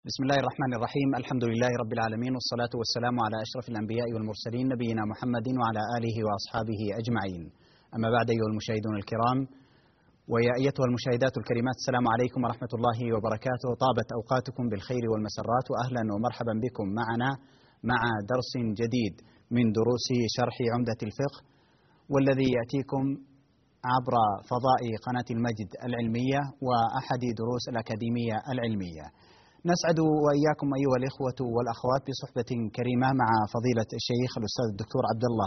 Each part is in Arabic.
بسم الله الرحمن الرحيم. الحمد لله رب العالمين، والصلاة والسلام على أشرف الأنبياء والمرسلين نبينا محمد وعلى آله وأصحابه أجمعين. أما بعد، أيها المشاهدون الكرام ويا أيتها المشاهدات الكريمات، السلام عليكم ورحمة الله وبركاته. طابت أوقاتكم بالخير والمسرات، وأهلا ومرحبا بكم معنا مع درس جديد من دروس شرح عمدة الفقه، والذي يأتيكم عبر فضاء قناة المجد العلمية وأحد دروس الأكاديمية العلمية. نسعد وإياكم أيها الإخوة والأخوات بصحبة كريمة مع فضيلة الشيخ الأستاذ الدكتور عبد الله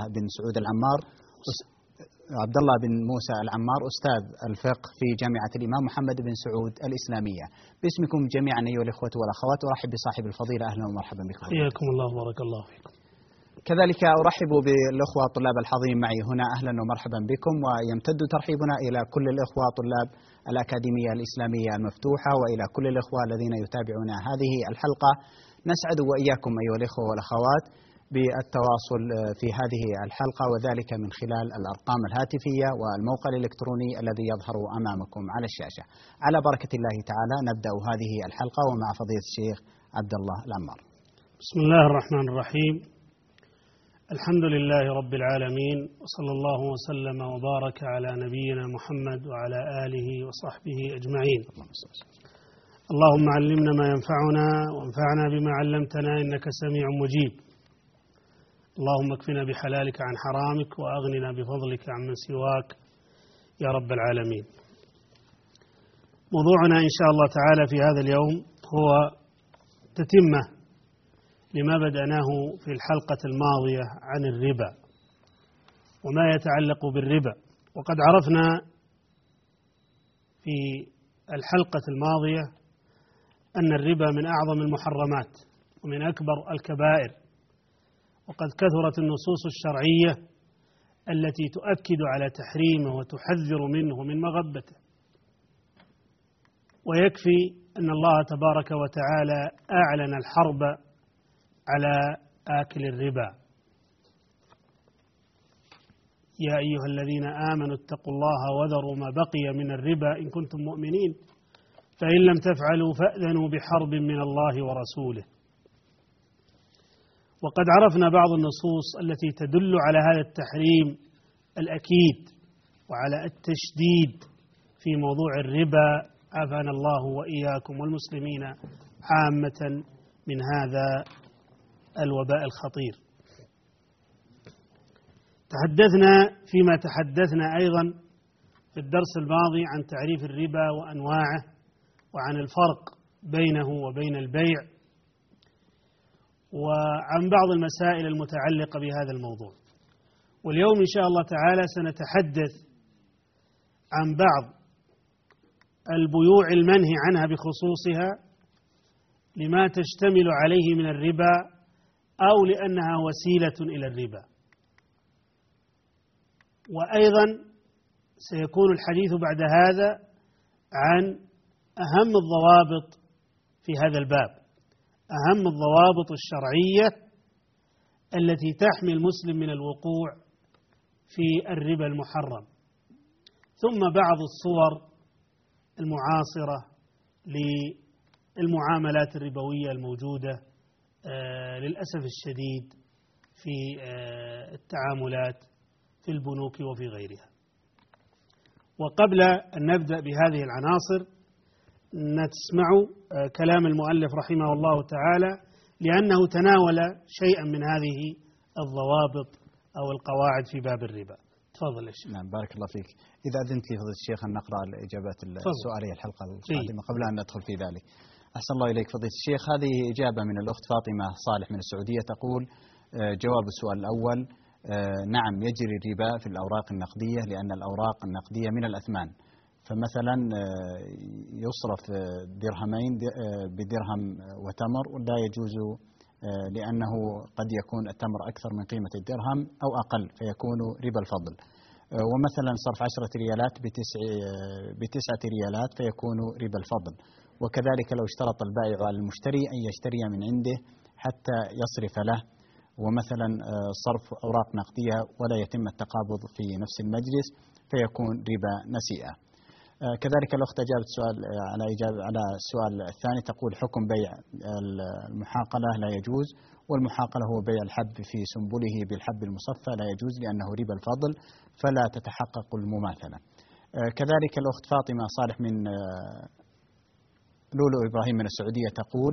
بن موسى العمار، أستاذ الفقه في جامعة الإمام محمد بن سعود الإسلامية. باسمكم جميعا أيها الإخوة والأخوات أرحب بصاحب الفضيلة، أهلا ومرحبا بكم. حياكم الله وبارك الله فيكم. كذلك أرحب بالأخوة طلاب الحاضرين معي هنا، أهلا ومرحبا بكم، ويمتد ترحيبنا إلى كل الإخوة طلاب الأكاديمية الإسلامية المفتوحة وإلى كل الإخوة الذين يتابعون هذه الحلقة. نسعد وإياكم أيها الإخوة والأخوات بالتواصل في هذه الحلقة، وذلك من خلال الأرقام الهاتفية والموقع الإلكتروني الذي يظهر أمامكم على الشاشة. على بركة الله تعالى نبدأ هذه الحلقة ومع فضيلة الشيخ عبد الله العمار. بسم الله الرحمن الرحيم. الحمد لله رب العالمين، وصلى الله وسلم وبارك على نبينا محمد وعلى آله وصحبه أجمعين. اللهم علمنا ما ينفعنا وانفعنا بما علمتنا، إنك سميع مجيب. اللهم اكفنا بحلالك عن حرامك، وأغننا بفضلك عمن سواك يا رب العالمين. موضوعنا إن شاء الله تعالى في هذا اليوم هو تتمة لما بدأناه في الحلقة الماضية عن الربا وما يتعلق بالربا. وقد عرفنا في الحلقة الماضية أن الربا من أعظم المحرمات ومن أكبر الكبائر، وقد كثرت النصوص الشرعية التي تؤكد على تحريمه وتحذر منه من مغبته. ويكفي أن الله تبارك وتعالى أعلن الحرب على آكل الربا: يا أيها الذين آمنوا اتقوا الله وذروا ما بقي من الربا إن كنتم مؤمنين، فإن لم تفعلوا فأذنوا بحرب من الله ورسوله. وقد عرفنا بعض النصوص التي تدل على هذا التحريم الأكيد وعلى التشديد في موضوع الربا، عافانا الله وإياكم والمسلمين عامة من هذا الوباء الخطير. تحدثنا فيما تحدثنا أيضا في الدرس الماضي عن تعريف الربا وأنواعه، وعن الفرق بينه وبين البيع، وعن بعض المسائل المتعلقة بهذا الموضوع. واليوم إن شاء الله تعالى سنتحدث عن بعض البيوع المنهي عنها بخصوصها لما تشتمل عليه من الربا أو لأنها وسيلة إلى الربا. وأيضا سيكون الحديث بعد هذا عن أهم الضوابط في هذا الباب، أهم الضوابط الشرعية التي تحمي المسلم من الوقوع في الربا المحرم، ثم بعض الصور المعاصرة للمعاملات الربوية الموجودة للأسف الشديد في التعاملات في البنوك وفي غيرها. وقبل أن نبدأ بهذه العناصر نسمع كلام المؤلف رحمه الله تعالى، لأنه تناول شيئا من هذه الضوابط أو القواعد في باب الربا. تفضل يا شيخ. نعم، بارك الله فيك. إذا أذنت لي فضيلة الشيخ أن نقرأ الإجابات السؤالية الحلقة القادمة قبل أن ندخل في ذلك. أحسن الله إليك فضيلة الشيخ. هذه إجابة من الأخت فاطمة صالح من السعودية، تقول: جواب السؤال الأول: نعم، يجري الربا في الأوراق النقدية، لأن الأوراق النقدية من الأثمان. فمثلا يصرف درهمين بدرهم وتمر، ولا يجوز لأنه قد يكون التمر أكثر من قيمة الدرهم أو أقل فيكون ربا الفضل. ومثلا صرف 10 ريالات ب9 ريالات فيكون ربا الفضل. وكذلك لو اشترط البائع على المشتري أن يشتري من عنده حتى يصرف له، ومثلا صرف أوراق نقدية ولا يتم التقابض في نفس المجلس فيكون ربا نسيئة. كذلك الأخت أجابت على السؤال الثاني، تقول حكم بيع المحاقلة لا يجوز، والمحاقلة هو بيع الحب في سنبله بالحب المصفى لا يجوز لأنه ربا الفضل فلا تتحقق المماثلة. كذلك الأخت فاطمة صالح من لولو إبراهيم من السعودية تقول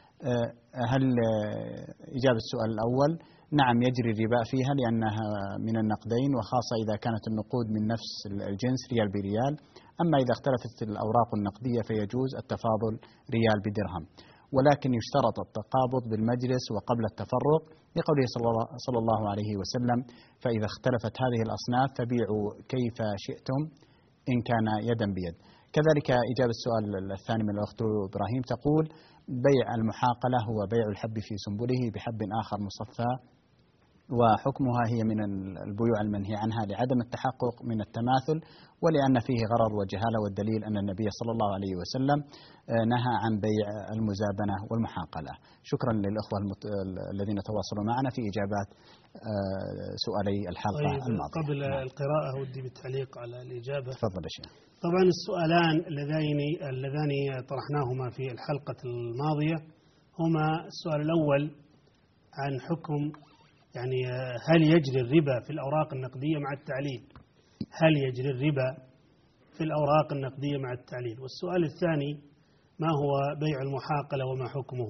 هل إجابة السؤال الأول نعم يجري الربا فيها لأنها من النقدين، وخاصة إذا كانت النقود من نفس الجنس ريال بريال، أما إذا اختلفت الأوراق النقدية فيجوز التفاضل ريال بدرهم، ولكن يشترط التقابض بالمجلس وقبل التفرق لقوله صلى الله عليه وسلم فإذا اختلفت هذه الأصناف فبيعوا كيف شئتم إن كان يدا بيد. كذلك إجابة السؤال الثاني من الأخت إبراهيم تقول بيع المحاقلة هو بيع الحب في سنبله بحب آخر مصفى، وحكمها هي من البيوع المنهي عنها لعدم التحقق من التماثل ولأن فيه غرر وجهالة، والدليل أن النبي صلى الله عليه وسلم نهى عن بيع المزابنة والمحاقلة. شكرا للأخوة الذين تواصلوا معنا في إجابات سؤالي الحلقة الماضية. قبل القراءة ودي بالتعليق على الإجابة. تفضل يا شيخ. طبعا السؤالان اللذان طرحناهما في الحلقة الماضية هما السؤال الأول عن حكم يعني هل يجري الربا في الأوراق النقدية مع التعليل، هل يجري الربا في الأوراق النقدية مع التعليل، والسؤال الثاني ما هو بيع المحاقلة وما حكمه.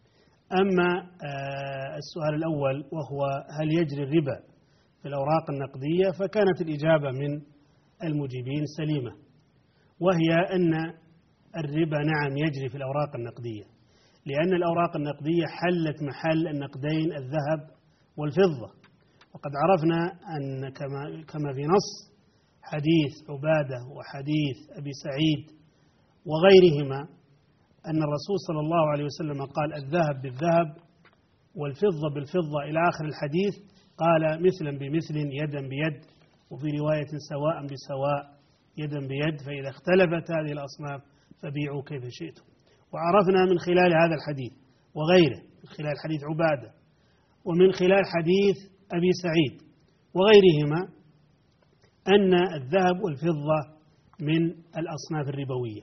أما السؤال الأول وهو هل يجري الربا في الأوراق النقدية، فكانت الإجابة من المجيبين سليمة، وهي أن الربا نعم يجري في الأوراق النقدية، لأن الأوراق النقدية حلت محل النقدين الذهب والفضة. وقد عرفنا أن كما في نص حديث عبادة وحديث أبي سعيد وغيرهما أن الرسول صلى الله عليه وسلم قال الذهب بالذهب والفضة بالفضة إلى آخر الحديث، قال مثلا بمثل يدا بيد، وفي رواية سواء بسواء يدا بيد، فإذا اختلفت هذه الأصناف فبيعوا كيف شئتم. وعرفنا من خلال هذا الحديث وغيره، من خلال حديث عبادة ومن خلال حديث أبي سعيد وغيرهما أن الذهب والفضة من الأصناف الربوية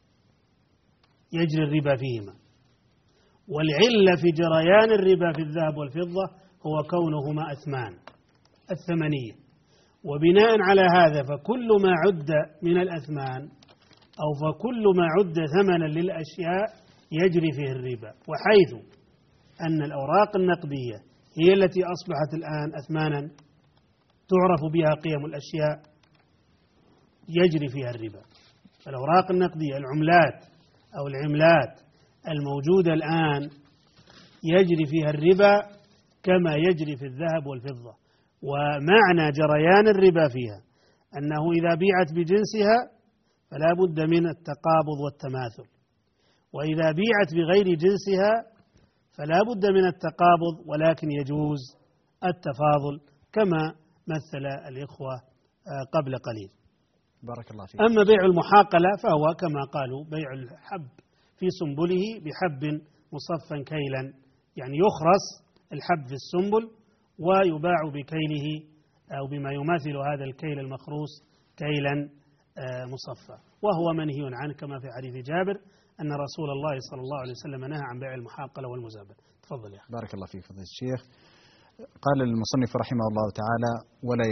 يجري الربا فيهما، والعلة في جريان الربا في الذهب والفضة هو كونهما أثمان الثمنية، وبناء على هذا فكل ما عد من الأثمان أو فكل ما عد ثمنا للأشياء يجري فيه الربا، وحيث أن الأوراق النقدية هي التي أصبحت الآن أثمانا تعرف بها قيم الأشياء يجري فيها الربا. الأوراق النقدية العملات أو العملات الموجودة الآن يجري فيها الربا كما يجري في الذهب والفضة، ومعنى جريان الربا فيها أنه إذا بيعت بجنسها فلا بد من التقابض والتماثل، وإذا بيعت بغير جنسها فلا بد من التقابض ولكن يجوز التفاضل كما مثل الإخوة قبل قليل. بارك الله فيك. أما بيع المحاقلة فهو كما قالوا بيع الحب في سنبله بحب مصفى كيلا، يعني يخرص الحب في السنبل ويباع بكيله أو بما يماثل هذا الكيل المخروص كيلا مصفى، وهو منهي عنه كما في حديث جابر أن رسول الله صلى الله عليه وسلم نهى عن بيع المحاقلة والمزابنة. تفضل يا أخي. بارك الله فيك فضيلة الشيخ. قال المصنف رحمه الله تعالى ولا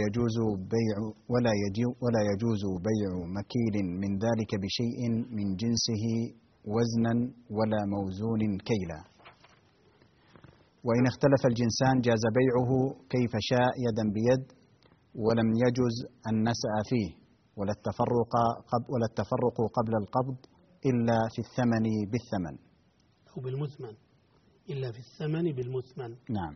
يجوز بيع مكيل من ذلك بشيء من جنسه وزنا ولا موزون كيلا، وإن اختلف الجنسان جاز بيعه كيف شاء يدا بيد، ولم يجز النسأ فيه ولا التفرق قبل القبض إلا في الثمن بالثمن أو بالمثمن، إلا في الثمن بالمثمن. نعم.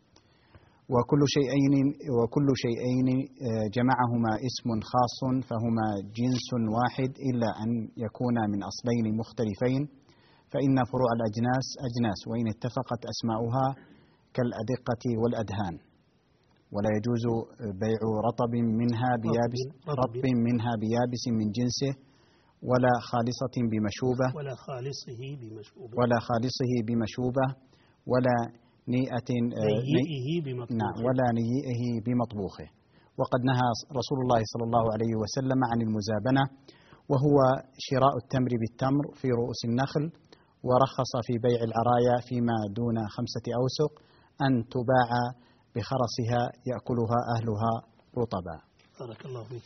وكل شيئين جمعهما اسم خاص فهما جنس واحد إلا أن يكونا من أصلين مختلفين، فإن فروع الأجناس أجناس وإن اتفقت أسماؤها كالأدقة والأدهان. ولا يجوز بيع رطب منها بيابس من جنسه ولا خالصة بمشوبة ولا خالصه بمشوبة ولا نيئه بمطبوخه. وقد نهى رسول الله صلى الله عليه وسلم عن المزابنة، وهو شراء التمر بالتمر في رؤوس النخل، ورخص في بيع العرايا فيما دون 5 أوسق أن تباع بخرسها يأكلها أهلها رطبا. بارك الله فيك.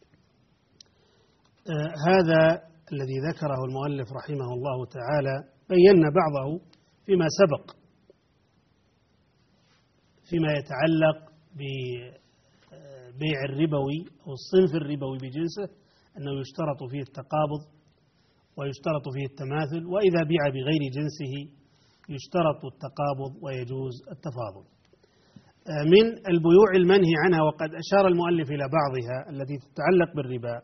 هذا الذي ذكره المؤلف رحمه الله تعالى بينا بعضه فيما سبق فيما يتعلق ببيع الربوي أو الصنف الربوي بجنسه، أنه يشترط فيه التقابض ويشترط فيه التماثل، وإذا بيع بغير جنسه يشترط التقابض ويجوز التفاضل. من البيوع المنهي عنها، وقد أشار المؤلف إلى بعضها التي تتعلق بالربا،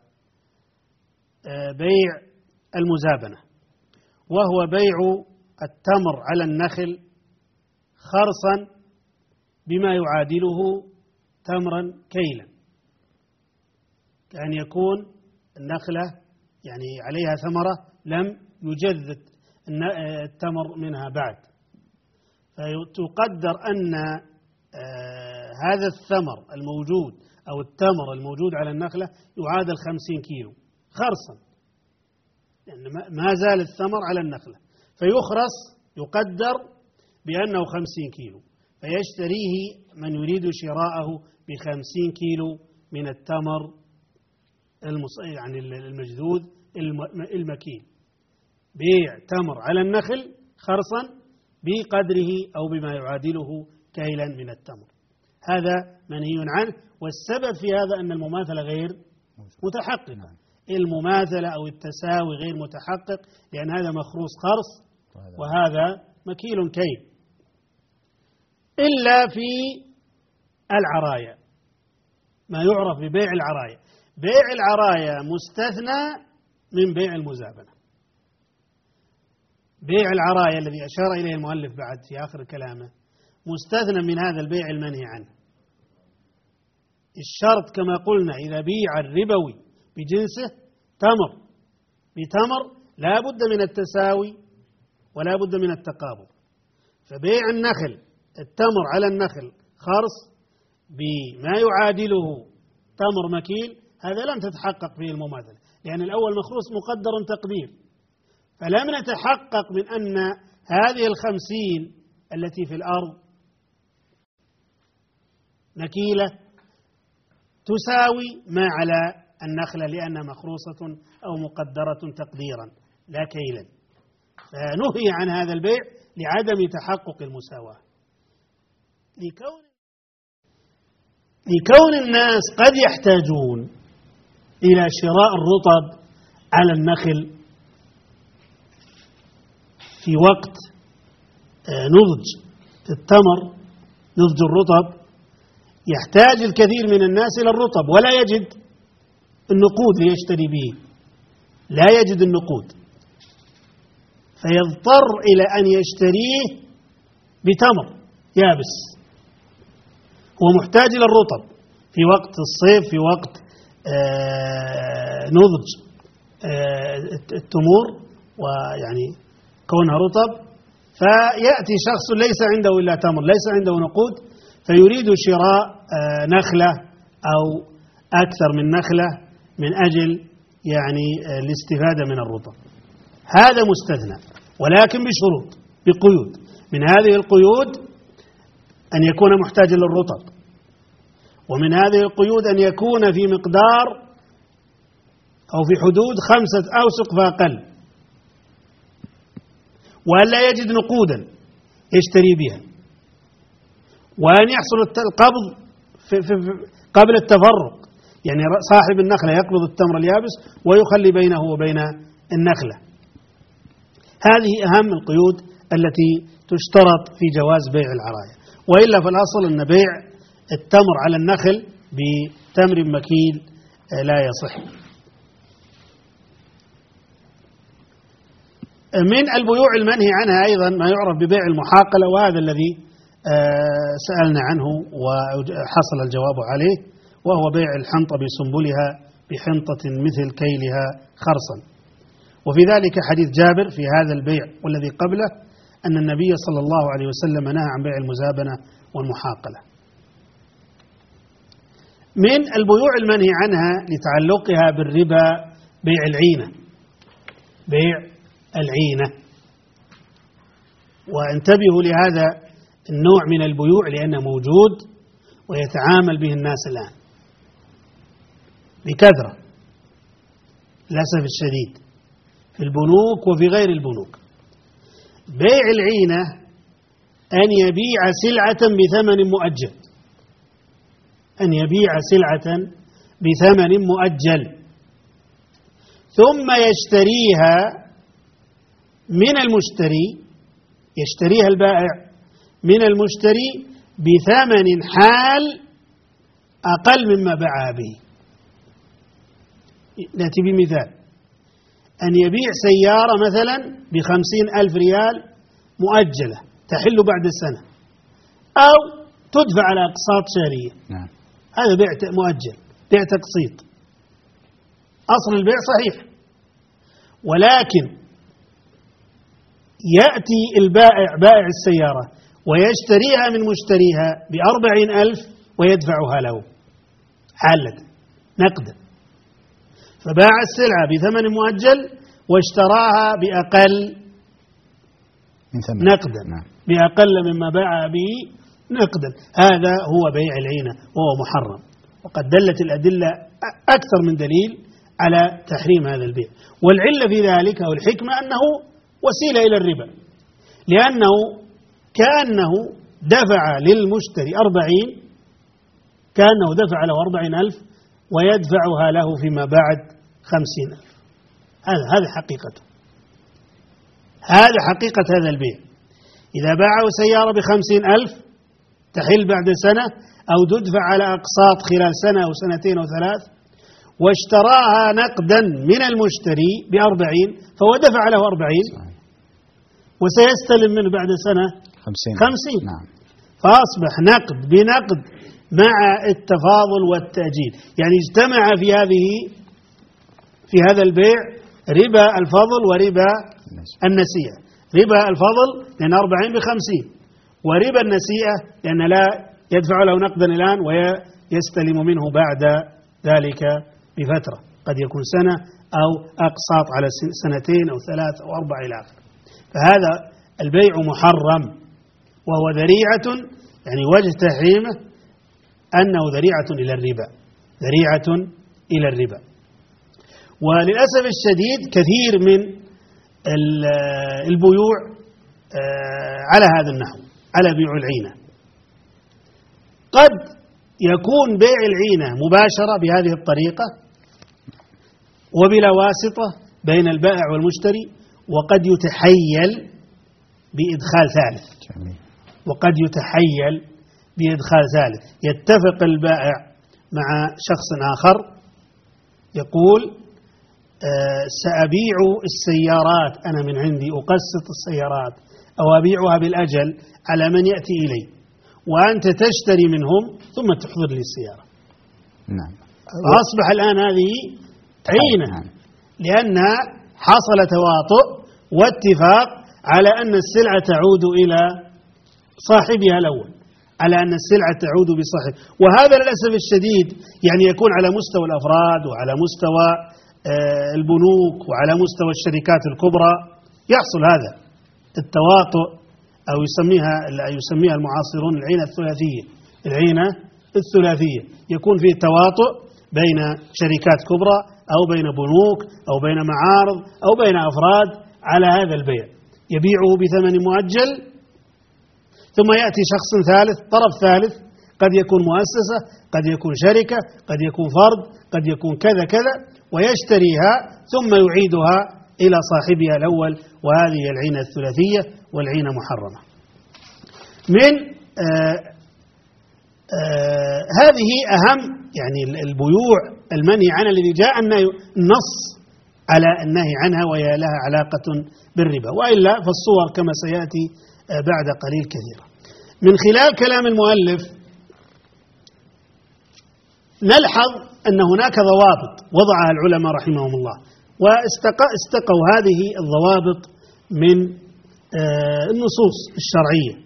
بيع المزابنة، وهو بيع التمر على النخل خرصا بما يعادله تمرا كيلا، كأن يكون النخلة يعني عليها ثمرة لم يجذد التمر منها بعد، فتقدر أن هذا الثمر الموجود أو التمر الموجود على النخلة يعادل 50 كيلو خرصا، يعني ما زال الثمر على النخلة، فيخرص يقدر بأنه 50 كيلو، فيشتريه من يريد شراءه ب50 كيلو من التمر يعني المجذوذ المكيل، بيع تمر على النخل خرصا بقدره أو بما يعادله كيلا من التمر. هذا منهي عنه، والسبب في هذا أن المماثلة غير متحققة، المماثلة أو التساوي غير متحقق، لأن هذا مخروص خرص وهذا مكيل كيل، إلا في العرايا، ما يعرف ببيع العرايا. بيع العرايا مستثنى من بيع المزابنة. بيع العرايا الذي أشار إليه المؤلف بعد في آخر كلامه مستثنى من هذا البيع المنهي عنه. الشرط كما قلنا إذا بيع الربوي بجنسه تمر بتمر لا بد من التساوي ولا بد من التقابض، فبيع النخل التمر على النخل خرص بما يعادله تمر مكيل، هذا لم تتحقق فيه المماثلة، لأن الأول مخروص مقدر تقدير، فلم نتحقق من أن هذه 50 التي في الأرض مكيلة تساوي ما على النخلة لأنها مخروصة أو مقدرة تقديرا لا كيلا، فنهي عن هذا البيع لعدم تحقق المساواة، لكون الناس قد يحتاجون إلى شراء الرطب على النخل في وقت نضج التمر، نضج الرطب، يحتاج الكثير من الناس إلى الرطب ولا يجد النقود ليشتري به، لا يجد النقود، فيضطر إلى أن يشتريه بتمر يابس، هو محتاج إلى الرطب في وقت الصيف، في وقت نضج التمور ويعني كونها رطب، فيأتي شخص ليس عنده إلا تمر، ليس عنده نقود، فيريد شراء نخلة أو أكثر من نخلة من أجل يعني الاستفادة من الرطب، هذا مستثنى، ولكن بشروط بقيود. من هذه القيود أن يكون محتاجا للرطب، ومن هذه القيود أن يكون في مقدار أو في حدود 5 أوسق فأقل، وأن لا يجد نقودا يشتري بها، وأن يحصل القبض قبل التفرق، يعني صاحب النخلة يقبض التمر اليابس ويخلي بينه وبين النخلة. هذه أهم القيود التي تشترط في جواز بيع العرايا، وإلا فالأصل أن بيع التمر على النخل بتمر مكيل لا يصح. من البيوع المنهي عنها أيضا ما يعرف ببيع المحاقلة، وهذا الذي سألنا عنه وحصل الجواب عليه، وهو بيع الحنطة بسنبلها بحنطة مثل كيلها خرصا. وفي ذلك حديث جابر في هذا البيع والذي قبله أن النبي صلى الله عليه وسلم نهى عن بيع المزابنة والمحاقلة. من البيوع المنهي عنها لتعلقها بالربا بيع العينة، بيع العينة. وانتبهوا لهذا النوع من البيوع لأنه موجود ويتعامل به الناس الآن بكثرة للأسف الشديد في البنوك وفي غير البنوك. بيع العينة أن يبيع سلعة بثمن مؤجل، أن يبيع سلعة بثمن مؤجل ثم يشتريها من المشتري، يشتريها البائع من المشتري بثمن حال أقل مما باعها به. نأتي بمثال: أن يبيع سيارة مثلا ب50,000 ريال مؤجلة تحل بعد السنة، أو تدفع على أقساط شهرية. نعم. هذا بيع مؤجل، بيع تقسيط. أصل البيع صحيح، ولكن يأتي البائع بائع السيارة ويشتريها من مشتريها ب40,000 ويدفعها له حالة نقدا، فباع السلعة بثمن مؤجل واشتراها بأقل نقدا، بأقل مما باع به نقدا. هذا هو بيع العينة وهو محرم، وقد دلت الأدلة أكثر من دليل على تحريم هذا البيع. والعلة في ذلك أو الحكمة أنه وسيلة إلى الربا، لأنه كأنه دفع للمشتري 40، كأنه دفع له 40,000 ويدفعها له فيما بعد 50,000. هذا حقيقته، هذا حقيقة هذا البيع. إذا باعه سيارة ب50,000 تحل بعد سنة أو تدفع على أقساط خلال سنة أو سنتين أو ثلاث، واشتراها نقدا من المشتري ب40 فهو دفع له 40 وسيستلم منه بعد سنة 50. نعم. فأصبح نقد بنقد مع التفاضل والتأجيل، يعني اجتمع في هذا البيع ربا الفضل وربا النسيئة. ربا الفضل لأن 40 ب50، وربا النسيئة لأن لا يدفع له نقدا الآن ويستلم منه بعد ذلك بفترة، قد يكون سنة أو أقساط على سنتين أو 3 أو 4 إلى آخره. فهذا البيع محرم، وهو ذريعة، يعني وجه تحريمه أنه ذريعة إلى الربا، ذريعة إلى الربا. وللأسف الشديد كثير من البيوع على هذا النحو، على بيع العينة. قد يكون بيع العينة مباشرة بهذه الطريقة وبلا واسطة بين البائع والمشتري، وقد يتحيل بإدخال ثالث، وقد يتحيل بإدخال ثالث. يتفق البائع مع شخص آخر يقول سأبيع السيارات أنا من عندي، أقسط السيارات أو أبيعها بالأجل على من يأتي إلي، وأنت تشتري منهم ثم تحضر لي السيارة. نعم. فأصبح الآن هذه عينة، لأنها حصل تواطؤ واتفاق على أن السلعة تعود إلى صاحبها الأول، على أن السلعة تعود بصاحب. وهذا للأسف الشديد يعني يكون على مستوى الأفراد وعلى مستوى البنوك وعلى مستوى الشركات الكبرى، يحصل هذا التواطؤ، أو يسميها المعاصرون العينة الثلاثية. العينة الثلاثية يكون فيه تواطؤ بين شركات كبرى أو بين بنوك أو بين معارض أو بين أفراد على هذا البيع، يبيعه بثمن مؤجل، ثم يأتي شخص ثالث، طرف ثالث، قد يكون مؤسسة، قد يكون شركة، قد يكون فرد، قد يكون كذا كذا، ويشتريها ثم يعيدها إلى صاحبها الأول. وهذه العينة الثلاثية، والعينة محرمة. من هذه أهم يعني البيوع المنهي عنها، الذي جاء النص على النهي عنها وهي لها علاقة بالربا، وإلا فالصور كما سيأتي بعد قليل كثيرة. من خلال كلام المؤلف نلحظ أن هناك ضوابط وضعها العلماء رحمهم الله، واستقوا هذه الضوابط من النصوص الشرعية.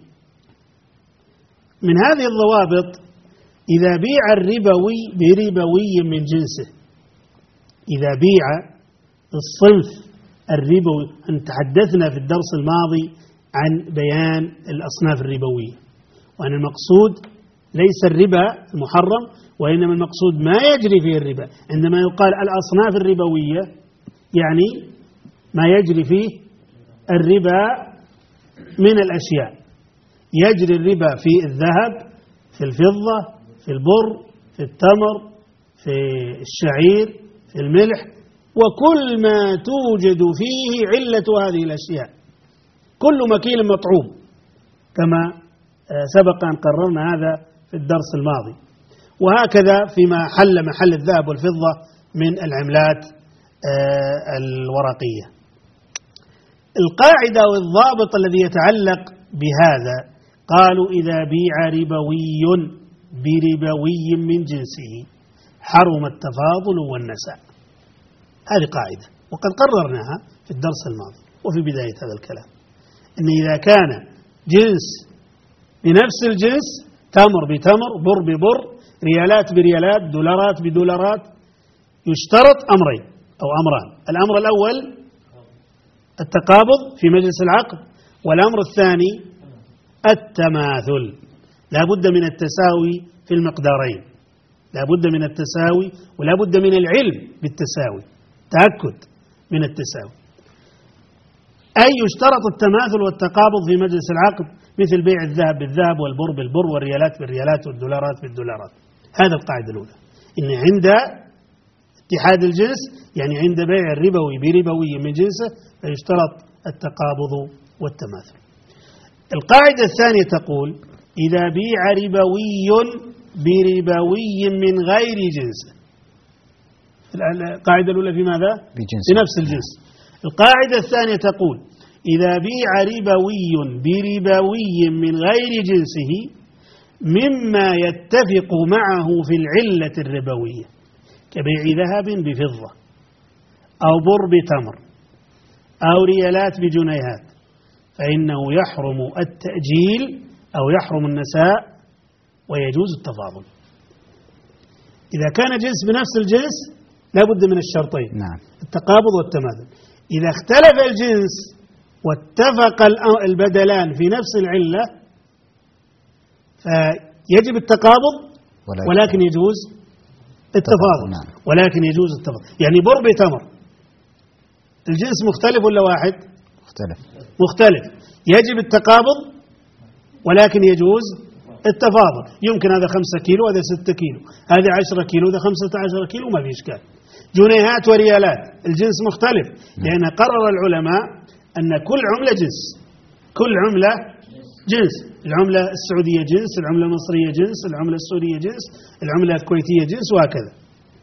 من هذه الضوابط: إذا بيع الربوي بربوي من جنسه، إذا بيع الصنف الربوي. تحدثنا في الدرس الماضي عن بيان الأصناف الربوية، وأن المقصود ليس الربا المحرم، وإنما المقصود ما يجري فيه الربا. عندما يقال الأصناف الربوية يعني ما يجري فيه الربا من الأشياء. يجري الربا في الذهب، في الفضة، في البر، في التمر، في الشعير، في الملح، وكل ما توجد فيه علة هذه الأشياء، كل مكيل مطعوم، كما سبق أن قررنا هذا في الدرس الماضي. وهكذا فيما حل محل الذهب والفضة من العملات الورقية. القاعدة والضابط الذي يتعلق بهذا قالوا: إذا بيع ربوي بربوي من جنسه حرم التفاضل والنساء. هذه قاعدة وقد قررناها في الدرس الماضي وفي بداية هذا الكلام، إن إذا كان جنس بنفس الجنس، تمر بتمر، بر ببر، ريالات بريالات، دولارات بدولارات، يشترط أمرين أو أمران. الأمر الأول التقابض في مجلس العقد، والأمر الثاني التماثل. لا بد من التساوي في المقدارين، لا بد من التساوي ولا بد من العلم بالتساوي، تأكد من التساوي. أي يشترط التماثل والتقابض في مجلس العقد، مثل بيع الذهب بالذهب والبر بالبر والريالات بالريالات والدولارات بالدولارات. هذا القاعدة الأولى، إن عند اتحاد الجنس يعني عند بيع الربوي بربوي من جنسه فيشترط التقابض والتماثل. القاعدة الثانية تقول: إذا بيع ربوي بربوي من غير جنسه. القاعدة الأولى في ماذا؟ بنفس الجنس. القاعدة الثانية تقول: إذا بيع ربوي بربوي من غير جنسه مما يتفق معه في العلة الربوية، كبيع ذهب بفضة أو بر بتمر أو ريالات بجنيهات، فإنه يحرم التأجيل أو يحرم النساء ويجوز التفاضل. إذا كان جنس بنفس الجنس لا بد من الشرطين، التقابض والتماثل. إذا اختلف الجنس واتفق البدلان في نفس العلة فيجب التقابض ولكن يجوز التفاضل. ولكن يجوز التفاضل، يعني بر بتمر، الجنس مختلف ولا واحد؟ مختلف، يجب التقابض ولكن يجوز التفاضل. يمكن هذا 5 كيلو هذا 6 كيلو، هذا 10 كيلو هذا 15 كيلو، ما في إشكال. جنيهات وريالات الجنس مختلف، لأن قرر العلماء أن كل عملة جنس، كل عملة جنس. العملة السعودية جنس، العملة المصرية جنس، العملة السورية جنس، العملة الكويتية جنس، وهكذا.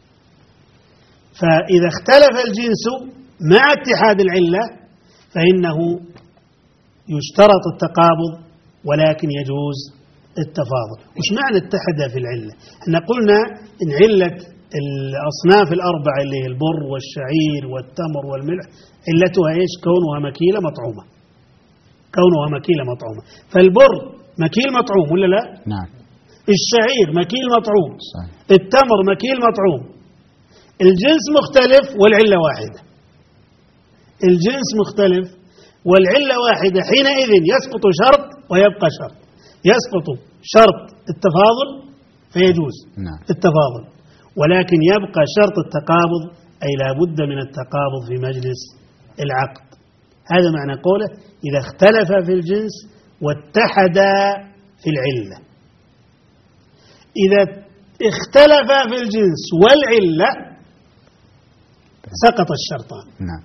فإذا اختلف الجنس مع اتحاد العلة فإنه يشترط التقابض ولكن يجوز التفاضل. وش معنى اتحد في العلة؟ احنا قلنا إن علة الأصناف الأربعة اللي هي البر والشعير والتمر والملح علتها إيش؟ كونها مكيلة مطعومة، كونها مكيلة مطعومة. فالبر مكيل مطعوم ولا لا؟ نعم. الشعير مكيل مطعوم، صحيح. التمر مكيل مطعوم. الجنس مختلف والعلة واحدة، الجنس مختلف والعلة واحدة، حينئذ يسقط شرط ويبقى شرط. يسقط شرط التفاضل فيجوز التفاضل، ولكن يبقى شرط التقابض، أي لا بد من التقابض في مجلس العقد. هذا معنى قوله: إذا اختلف في الجنس واتحدا في العلة. إذا اختلف في الجنس والعلة سقط الشرطان.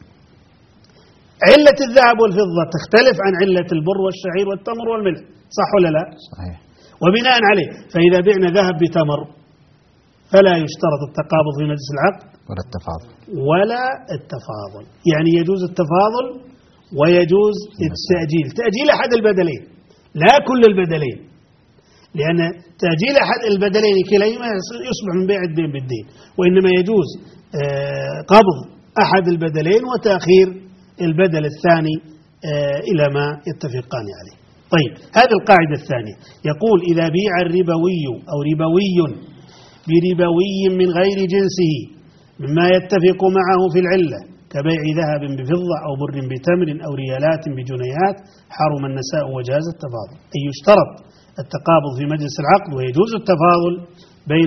علة الذهب والفضة تختلف عن علة البر والشعير والتمر والملح، صح ولا لا؟ صحيح. وبناء عليه فإذا بعنا ذهب بتمر فلا يشترط التقابض في مجلس العقد ولا التفاضل، يعني يجوز التفاضل ويجوز التأجيل، تأجيل أحد البدلين لا كل البدلين، لأن تأجيل أحد البدلين كليهما يصبح من بيع الدين بالدين، وإنما يجوز قبض أحد البدلين وتأخير البدل الثاني إلى ما يتفقان عليه. طيب، هذه القاعدة الثانية. يقول: إذا بيع الربوي أو ربوي بربوي من غير جنسه مما يتفق معه في العلة، كبيع ذهب بفضة أو بر بتمر أو ريالات بجنيهات حرم النساء وجاز التفاضل. أي يشترط التقابض في مجلس العقد ويجوز التفاضل بين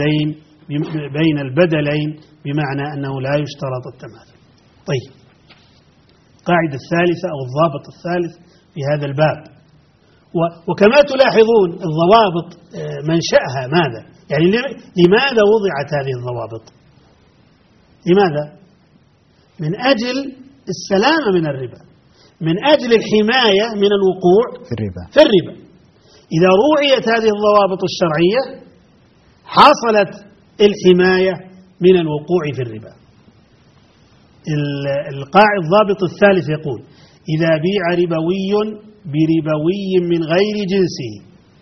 البدلين بمعنى أنه لا يشترط التماثل. طيب، القاعدة الثالثة أو الضابط الثالث في هذا الباب، وكما تلاحظون الضوابط منشأها ماذا؟ يعني لماذا وضعت هذه الضوابط؟ لماذا؟ من أجل السلامة من الربا، من أجل الحماية من الوقوع في الربا. إذا روعيت هذه الضوابط الشرعية حصلت الحماية من الوقوع في الربا. الضابط الثالث يقول: إذا بيع ربوي بربوي من غير جنسه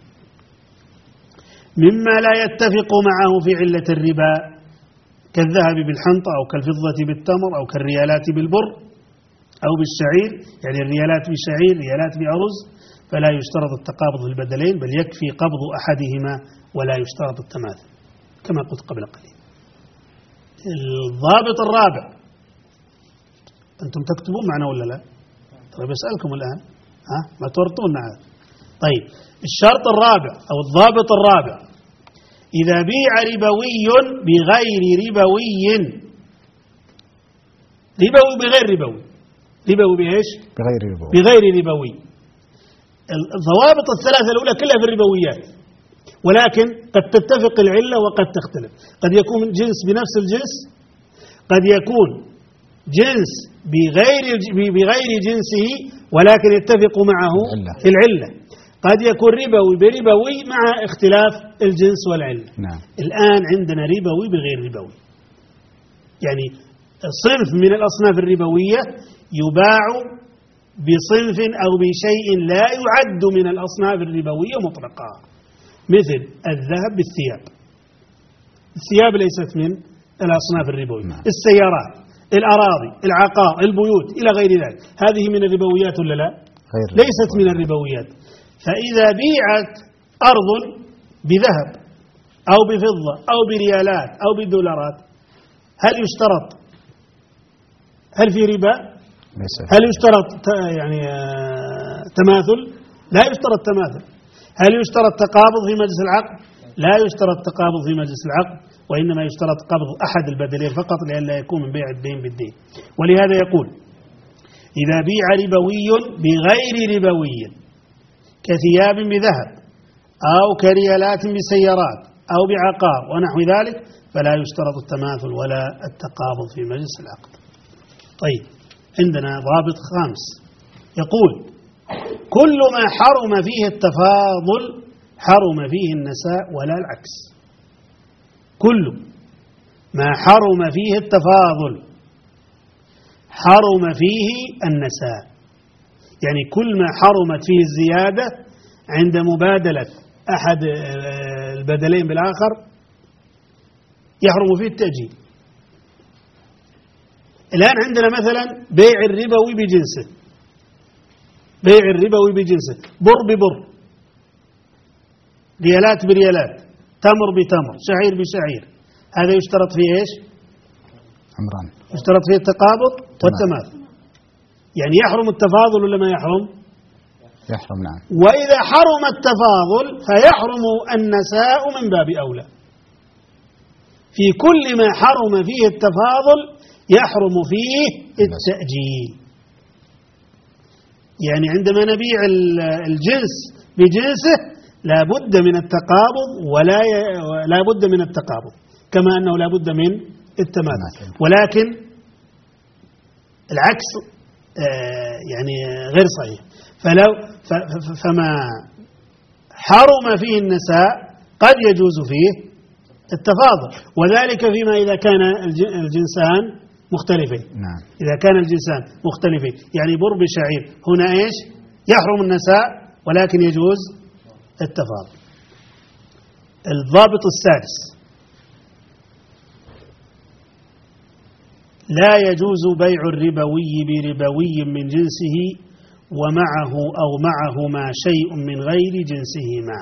مما لا يتفق معه في علة الربا كالذهب بالحنطة أو كالفضة بالتمر أو كالريالات بالبر أو بالشعير، يعني الريالات بشعير ريالات بأرز، فلا يشترط التقابض في البدلين بل يكفي قبض أحدهما ولا يشترط التماثل كما قلت قبل قليل. الضابط الرابع، أنتم تكتبون معنا ولا لا؟ طيب أسألكم الآن، ما تورطون معنا. طيب، الشرط الرابع أو الضابط الرابع: إذا بيع ربوي بغير ربوي، ربوي بغير ربوي، ربوي بإيش؟ بغير ربوي. الضوابط الثلاثة الأولى كلها في الربويات، ولكن قد تتفق العلة وقد تختلف. قد يكون جنس بنفس الجنس، قد يكون جنس بغير جنسه ولكن يتفق معه في العلة، قد يكون ربوي بربوي مع اختلاف الجنس والعلة. نعم. الآن عندنا ربوي بغير ربوي، يعني صنف من الأصناف الربوية يباع بصنف أو بشيء لا يعد من الأصناف الربوية مطلقا، مثل الذهب بالثياب. الثياب ليست من الأصناف الربوية. نعم. السيارات، الأراضي، العقار، البيوت إلى غير ذلك، هذه من الربويات ولا لا؟ ليست من الربويات. فإذا بيعت أرض بذهب أو بفضة أو بريالات أو بدولارات، هل يشترط؟ هل في ربا؟ هل يشترط يعني تماثل؟ لا يشترط تماثل. هل يشترط تقابض في مجلس العقد؟ لا يشترط تقابض في مجلس العقد، وإنما يشترط قبض أحد البدلين فقط لئلا يكون من بيع الدين بالدين. ولهذا يقول: إذا بيع ربوي بغير ربوي كثياب بذهب أو كريالات بسيارات أو بعقار ونحو ذلك فلا يشترط التماثل ولا التقابض في مجلس العقد. طيب، عندنا ضابط خامس يقول: كل ما حرم فيه التفاضل حرم فيه النساء ولا العكس. كل ما حرم فيه التفاضل حرم فيه النساء، يعني كل ما حرمت فيه الزيادة عند مبادلة أحد البدلين بالآخر يحرم فيه التأجيل. الآن عندنا مثلا بيع الربوي بجنسه، بيع الربوي بجنسه، بر ببر، ريالات بريالات، تمر بتمر، شعير بشعير، هذا يشترط فيه إيش؟ عمران. يشترط فيه التقابض والتماثل، يعني يحرم التفاضل ولا ما يحرم؟ يحرم، نعم. وإذا حرم التفاضل فيحرم النساء من باب أولى. في كل ما حرم فيه التفاضل يحرم فيه التأجيل. يعني عندما نبيع الجنس بجنسه لا بد من التقابض ولا بد من التقابض، كما أنه لا بد من التماثل، ولكن العكس يعني غير صحيح. فما حرم فيه النساء قد يجوز فيه التفاضل، وذلك فيما إذا كان الجنسان مختلفين. نعم. إذا كان الجنسان مختلفين، يعني بر بشعير، هنا إيش؟ يحرم النساء ولكن يجوز التفاضل. الضابط السادس: لا يجوز بيع الربوي بربوي من جنسه ومعه أو معهما شيء من غير جنسهما.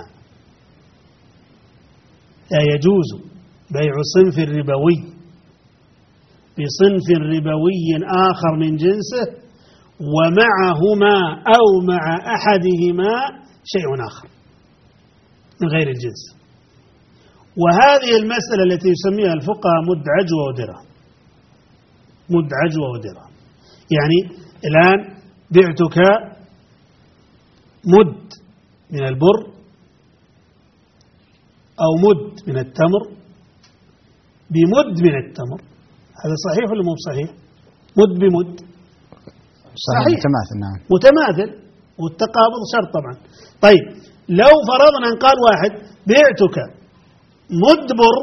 لا يجوز بيع صنف الربوي بصنف ربوي آخر من جنسه ومعهما أو مع أحدهما شيء آخر من غير الجنس. وهذه المسألة التي يسميها الفقهاء مد عجوة ودرهم. مد عجوة ودرهم يعني الآن بعتك مد من البر أو مد من التمر بمد من التمر، هذا صحيح ولا مو صحيح؟ مد بمد صحيح متماثل. نعم متماثل، والتقابض شرط طبعا. طيب لو فرضنا أن قال واحد بعتك مد بر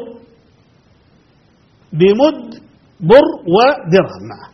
بمد بر ودرهم معه،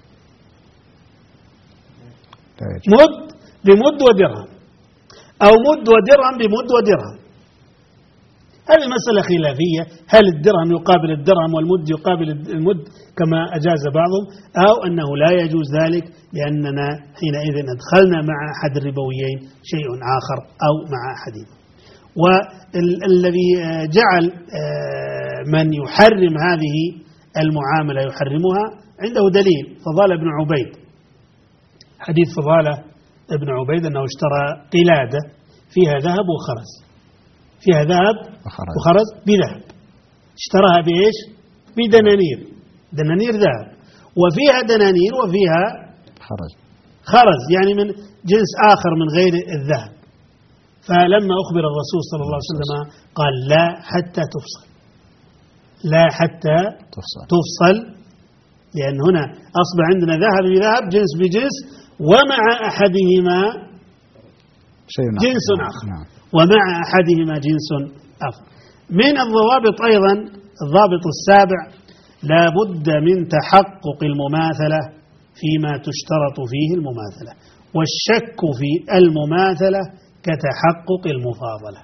مد بمد ودرهم أو مد ودرهم بمد ودرهم، هذه مسألة خلافية، هل الدرهم يقابل الدرهم والمد يقابل المد كما أجاز بعضهم، أو أنه لا يجوز ذلك لأننا حينئذ أدخلنا مع أحد الربويين شيء آخر أو مع أحدهما. والذي جعل من يحرم هذه المعاملة يحرمها عنده دليل، فضالة بن عبيد، حديث فضالة بن عبيد أنه اشترى قلادة فيها ذهب وخرز، فيها ذهب وخرز بذهب، اشتراها بإيش؟ بدنانير، دنانير ذهب، وفيها دنانير وفيها خرز يعني من جنس آخر من غير الذهب. فلما أخبر الرسول صلى الله عليه وسلم قال لا حتى تفصل، لا حتى تفصل، لأن هنا أصبح عندنا ذهب بذهب جنس بجنس ومع أحدهما جنس آخر، ومع أحدهما جنس آخر. من الضوابط أيضا الضابط السابع لا بد من تحقق المماثلة فيما تشترط فيه المماثلة، والشك في المماثلة كتحقق المفاضلة.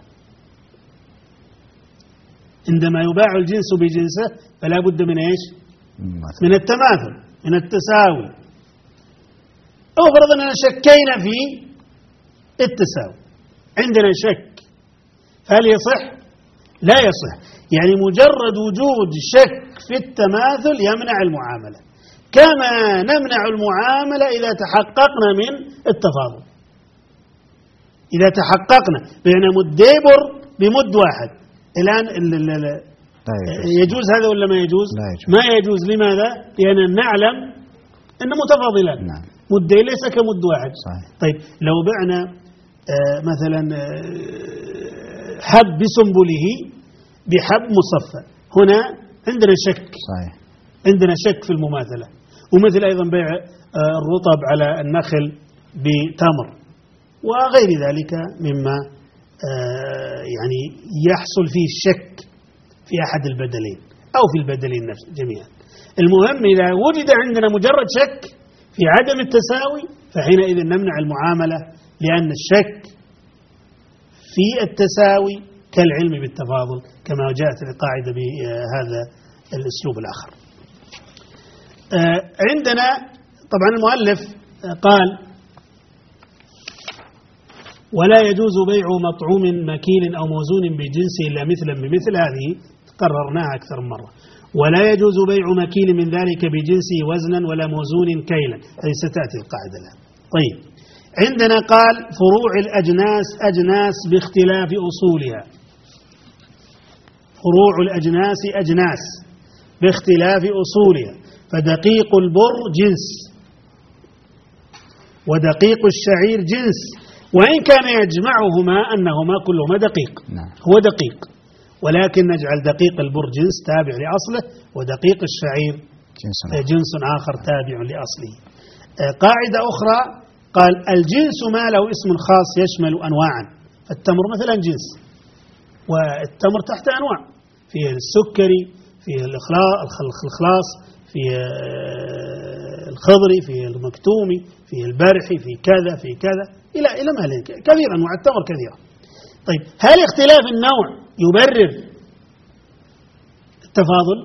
عندما يباع الجنس بجنسه فلا بد من إيش؟ من التماثل، من التساوي. أفرض أننا شكينا في التساوي، عندنا شك، هل يصح؟ لا يصح، يعني مجرد وجود شك في التماثل يمنع المعاملة، كما نمنع المعاملة إذا تحققنا من التفاضل. إذا تحققنا بأن مدي بر بمد واحد، الآن يجوز هذا ولا ما يجوز؟ لا يجوز. ما يجوز. لماذا؟ لأن نعلم أن متفاضلان، مدي ليس كمد واحد. صحيح. طيب لو بعنا مثلا حب بسنبله بحب مصفى، هنا عندنا شك. صحيح. عندنا شك في المماثلة. ومثل أيضا بيع الرطب على النخل بتمر وغير ذلك مما يعني يحصل فيه الشك في أحد البدلين أو في البدلين نفسه جميعا. المهم إذا وجد عندنا مجرد شك في عدم التساوي فحينئذ نمنع المعاملة، لأن الشك في التساوي كالعلم بالتفاضل كما جاءت القاعدة بهذا الأسلوب الآخر. عندنا طبعا المؤلف قال ولا يجوز بيع مطعوم مكيل أو موزون بجنسه إلا مثلا بمثل، هذه قررناها أكثر من مرة. ولا يجوز بيع مكيل من ذلك بجنسه وزنا ولا موزون كيلا، هذه ستأتي القاعدة الآن. طيب عندنا قال فروع الأجناس أجناس باختلاف أصولها، فروع الأجناس أجناس باختلاف أصولها، فدقيق البر جنس ودقيق الشعير جنس، وإن كان يجمعهما أنهما كلهما دقيق. هو دقيق، ولكن نجعل دقيق البر جنس تابع لأصله، ودقيق الشعير جنس آخر تابع لأصله. قاعدة أخرى قال الجنس ما له اسم خاص يشمل أنواعا، فالتمر مثلا جنس، والتمر تحت أنواع، فيه السكري، فيه الخلاص، فيه الخضري، فيه المكتومي، فيه البرحي، فيه كذا، فيه كذا، إلى ما له كثير أنواع التمر كثيرة. طيب هل اختلاف النوع يبرر التفاضل؟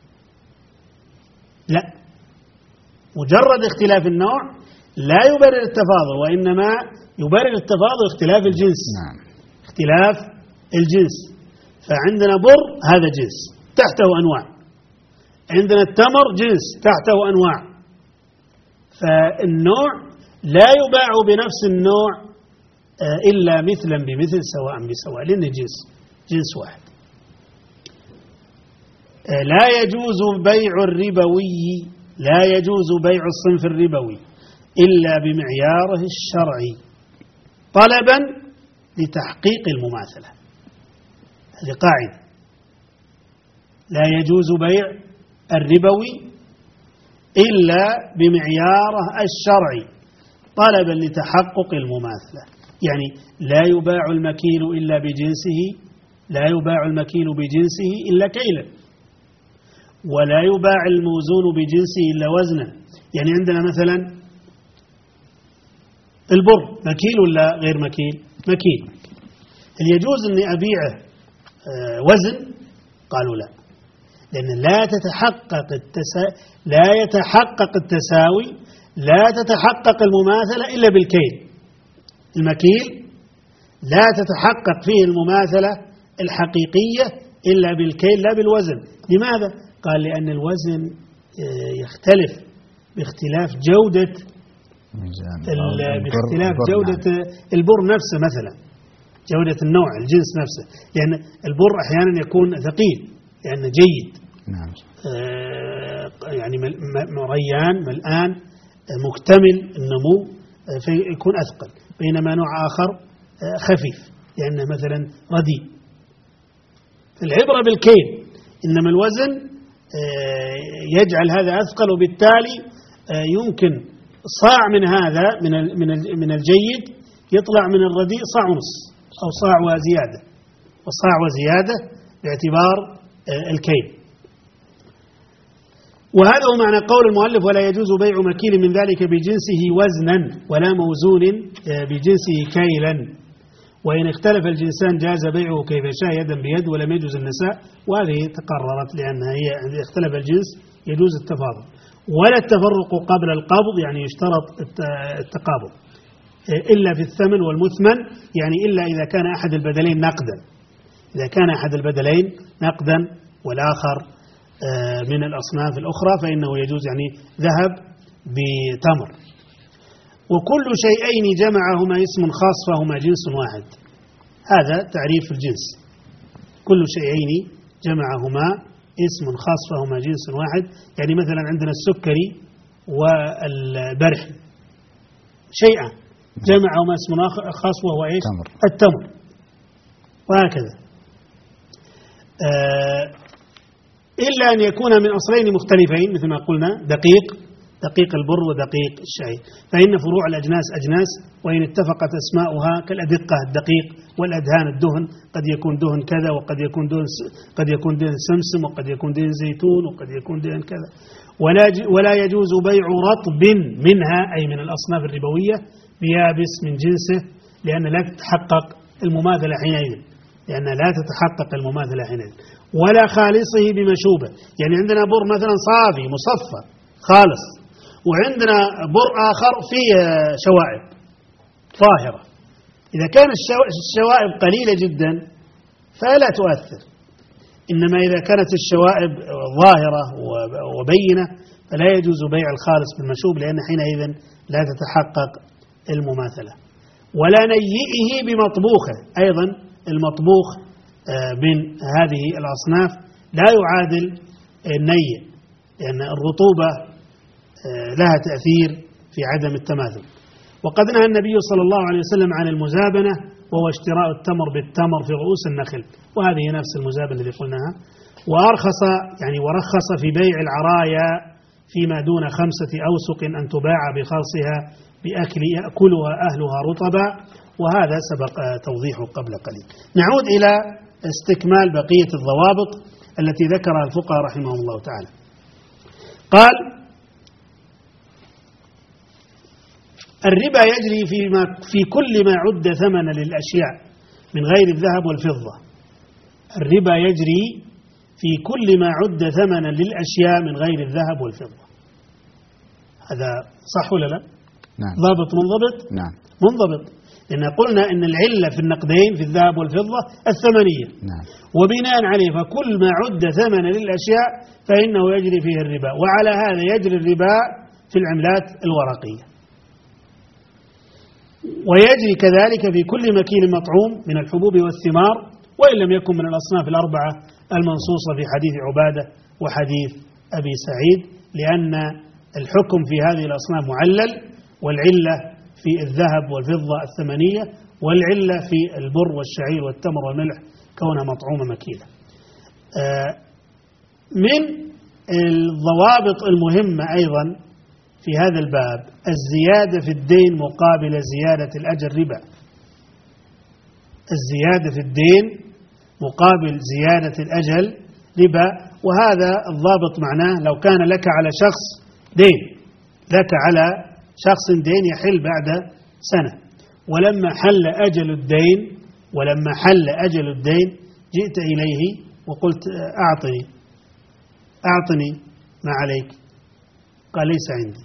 لا، مجرد اختلاف النوع لا يبرر التفاضل، وإنما يبرر التفاضل اختلاف الجنس. اختلاف الجنس، فعندنا بر هذا جنس تحته أنواع، عندنا التمر جنس تحته أنواع، فالنوع لا يباع بنفس النوع إلا مثلا بمثل سواء بسواء، لأنه جنس واحد. لا يجوز بيع الربوي، لا يجوز بيع الصنف الربوي إلا بمعياره الشرعي طلبا لتحقيق المماثلة. هذه قاعدة، لا يجوز بيع الربوي إلا بمعياره الشرعي طلبا لتحقق المماثلة. يعني لا يباع المكيل إلا بجنسه، لا يباع المكيل بجنسه إلا كيلا، ولا يباع الموزون بجنسه إلا وزنا. يعني عندنا مثلا البر مكيل ولا غير مكيل؟ مكيل. هل يجوز أني أبيعه وزن؟ قالوا لا، لأن لا يتحقق التساوي، لا تتحقق المماثلة إلا بالكيل. المكيل لا تتحقق فيه المماثلة الحقيقية إلا بالكيل لا بالوزن. لماذا؟ قال لأن الوزن يختلف باختلاف جودة البر نفسه، مثلا جودة النوع الجنس نفسه، لأن البر أحيانا يكون ثقيل لأنه جيد، يعني مريان ملآن مكتمل النمو فيكون أثقل، بينما نوع آخر خفيف لأنه مثلا رديء. العبرة بالكيل، إنما الوزن يجعل هذا أثقل، وبالتالي يمكن صاع من هذا من الجيد يطلع من الرديء صاع ونص أو صاع وزيادة، وصاع وزيادة باعتبار الكيل. وهذا هو معنى قول المؤلف ولا يجوز بيع مكيل من ذلك بجنسه وزنا ولا موزون بجنسه كيلا، وإن اختلف الجنسان جاز بيعه كيف شاء يدا بيد ولم يجوز النساء. وهذه تقررت لأنها هي إذا اختلف الجنس يجوز التفاضل، ولا التفرق قبل القبض، يعني يشترط التقابض إلا في الثمن والمثمن، يعني إلا إذا كان أحد البدلين نقدا، إذا كان أحد البدلين نقدا والآخر من الأصناف الأخرى فإنه يجوز، يعني ذهب بتمر. وكل شيئين جمعهما اسم خاص فهما جنس واحد، هذا تعريف الجنس. كل شيئين جمعهما اسم خاص فهما جنس واحد، يعني مثلا عندنا السكري والبرح شيئا جمعهما اسم خاص وهو ايش؟ التمر. وهكذا إلا أن يكون من أصلين مختلفين مثل ما قلنا، دقيق البر ودقيق الشعير، فإن فروع الأجناس أجناس، وإن اتفقت أسماؤها كالأدقة الدقيق والأدهان الدهن، قد يكون دهن كذا وقد يكون دهن سمسم وقد يكون دهن زيتون وقد يكون دهن كذا. ولا يجوز بيع رطب منها أي من الأصناف الربوية بيابس من جنسه، لأن لا تتحقق المماثلة حينئذ، ولا خالصه بمشوبة. يعني عندنا بر مثلا صافي مصفى خالص، وعندنا بر آخر فيه شوائب طاهرة. إذا كان الشوائب قليلة جدا فلا تؤثر، إنما إذا كانت الشوائب ظاهرة وبينة فلا يجوز بيع الخالص بالمشوب، لأن حينئذ لا تتحقق المماثلة. ولا نيئه بمطبوخه، أيضا المطبوخ من هذه الأصناف لا يعادل النيء، لأن الرطوبة لها تأثير في عدم التماثل. وقد نهى النبي صلى الله عليه وسلم عن المزابنة، وهو اشتراء التمر بالتمر في رؤوس النخل، وهذه نفس المزابنة التي قلناها. ورخص في بيع العرايا فيما دون 5 أوسق أن تباع بخالصها بأكل يأكلها أهلها رطبا، وهذا سبق توضيحه قبل قليل. نعود إلى استكمال بقية الضوابط التي ذكرها الفقهاء رحمهم الله تعالى. قال: الربا يجري في كل ما عد ثمنا للأشياء من غير الذهب والفضة. الربا يجري في كل ما عد ثمنا للأشياء من غير الذهب والفضة. هذا صح ولا لا؟ نعم. ضابط منضبط؟ نعم. منضبط. لأن قلنا أن العلة في النقدين في الذهب والفضة الثمنية. نعم. وبناء عليه فكل ما عد ثمنا للأشياء فإنه يجري فيه الربا، وعلى هذا يجري الربا في العملات الورقية، ويجري كذلك في كل مكين مطعوم من الحبوب والثمار، وإن لم يكن من الأصناف الأربعة المنصوصة في حديث عبادة وحديث أبي سعيد، لأن الحكم في هذه الأصناف معلل، والعلة في الذهب والفضة الثمنية، والعلة في البر والشعير والتمر والملح كونها مطعومة مكيلة. من الضوابط المهمة أيضا في هذا الباب الزيادة في الدين مقابل زيادة الأجر ربا. الزيادة في الدين مقابل زيادة الأجل ربا، وهذا الضابط معناه لو كان لك على شخص دين، لك على شخص دين يحل بعد سنة، ولما حل أجل الدين جئت إليه وقلت أعطني ما عليك، قال ليس عندي.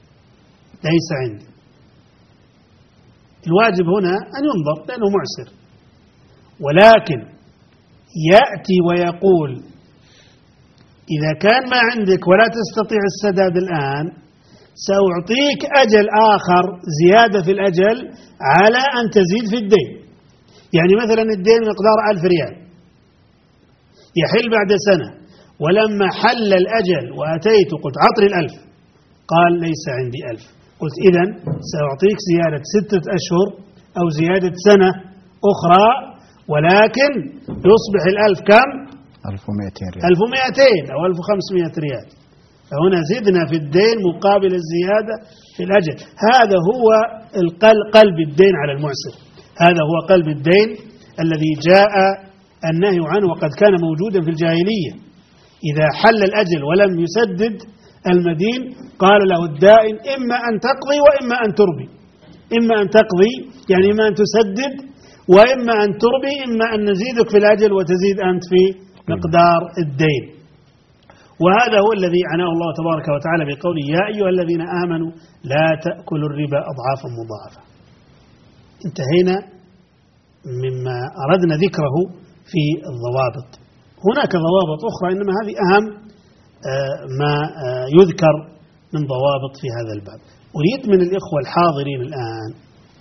الواجب هنا أن ينظر لأنه معسر، ولكن يأتي ويقول إذا كان ما عندك ولا تستطيع السداد الآن سأعطيك أجل آخر زيادة في الأجل على أن تزيد في الدين. يعني مثلا الدين مقدار 1000 ريال يحل بعد سنة، ولما حل الأجل وأتيت قلت عطني 1000، قال ليس عندي 1000، قلت إذن سأعطيك زيادة 6 أشهر أو زيادة سنة أخرى، ولكن يصبح 1000 كم؟ 1200 ريال، 1200 أو 1500 ريال. فهنا زدنا في الدين مقابل الزيادة في الأجل. هذا هو قلب الدين على المعسر، هذا هو قلب الدين الذي جاء النهي عنه وقد كان موجودا في الجاهلية. إذا حل الأجل ولم يسدد المدين قال له الدائن إما أن تقضي وإما أن تربي. إما أن تقضي يعني إما أن تسدد، وإما أن تربي، إما أن نزيدك في الأجل وتزيد أنت في مقدار الدين. وهذا هو الذي عناه الله تبارك وتعالى بقوله يا أيها الذين آمنوا لا تأكلوا الربا أضعافا مضاعفة. انتهينا مما أردنا ذكره في الضوابط. هناك ضوابط أخرى إنما هذه أهم ما يذكر من ضوابط في هذا الباب. أريد من الإخوة الحاضرين الآن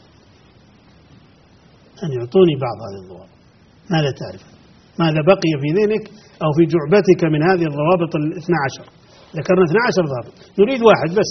أن يعطوني بعض هذه الضوابط. ماذا تعرف؟ ماذا بقي في ذهنك أو في جعبتك من هذه الضوابط 12؟ ذكرنا 12 ضابط، نريد واحد بس.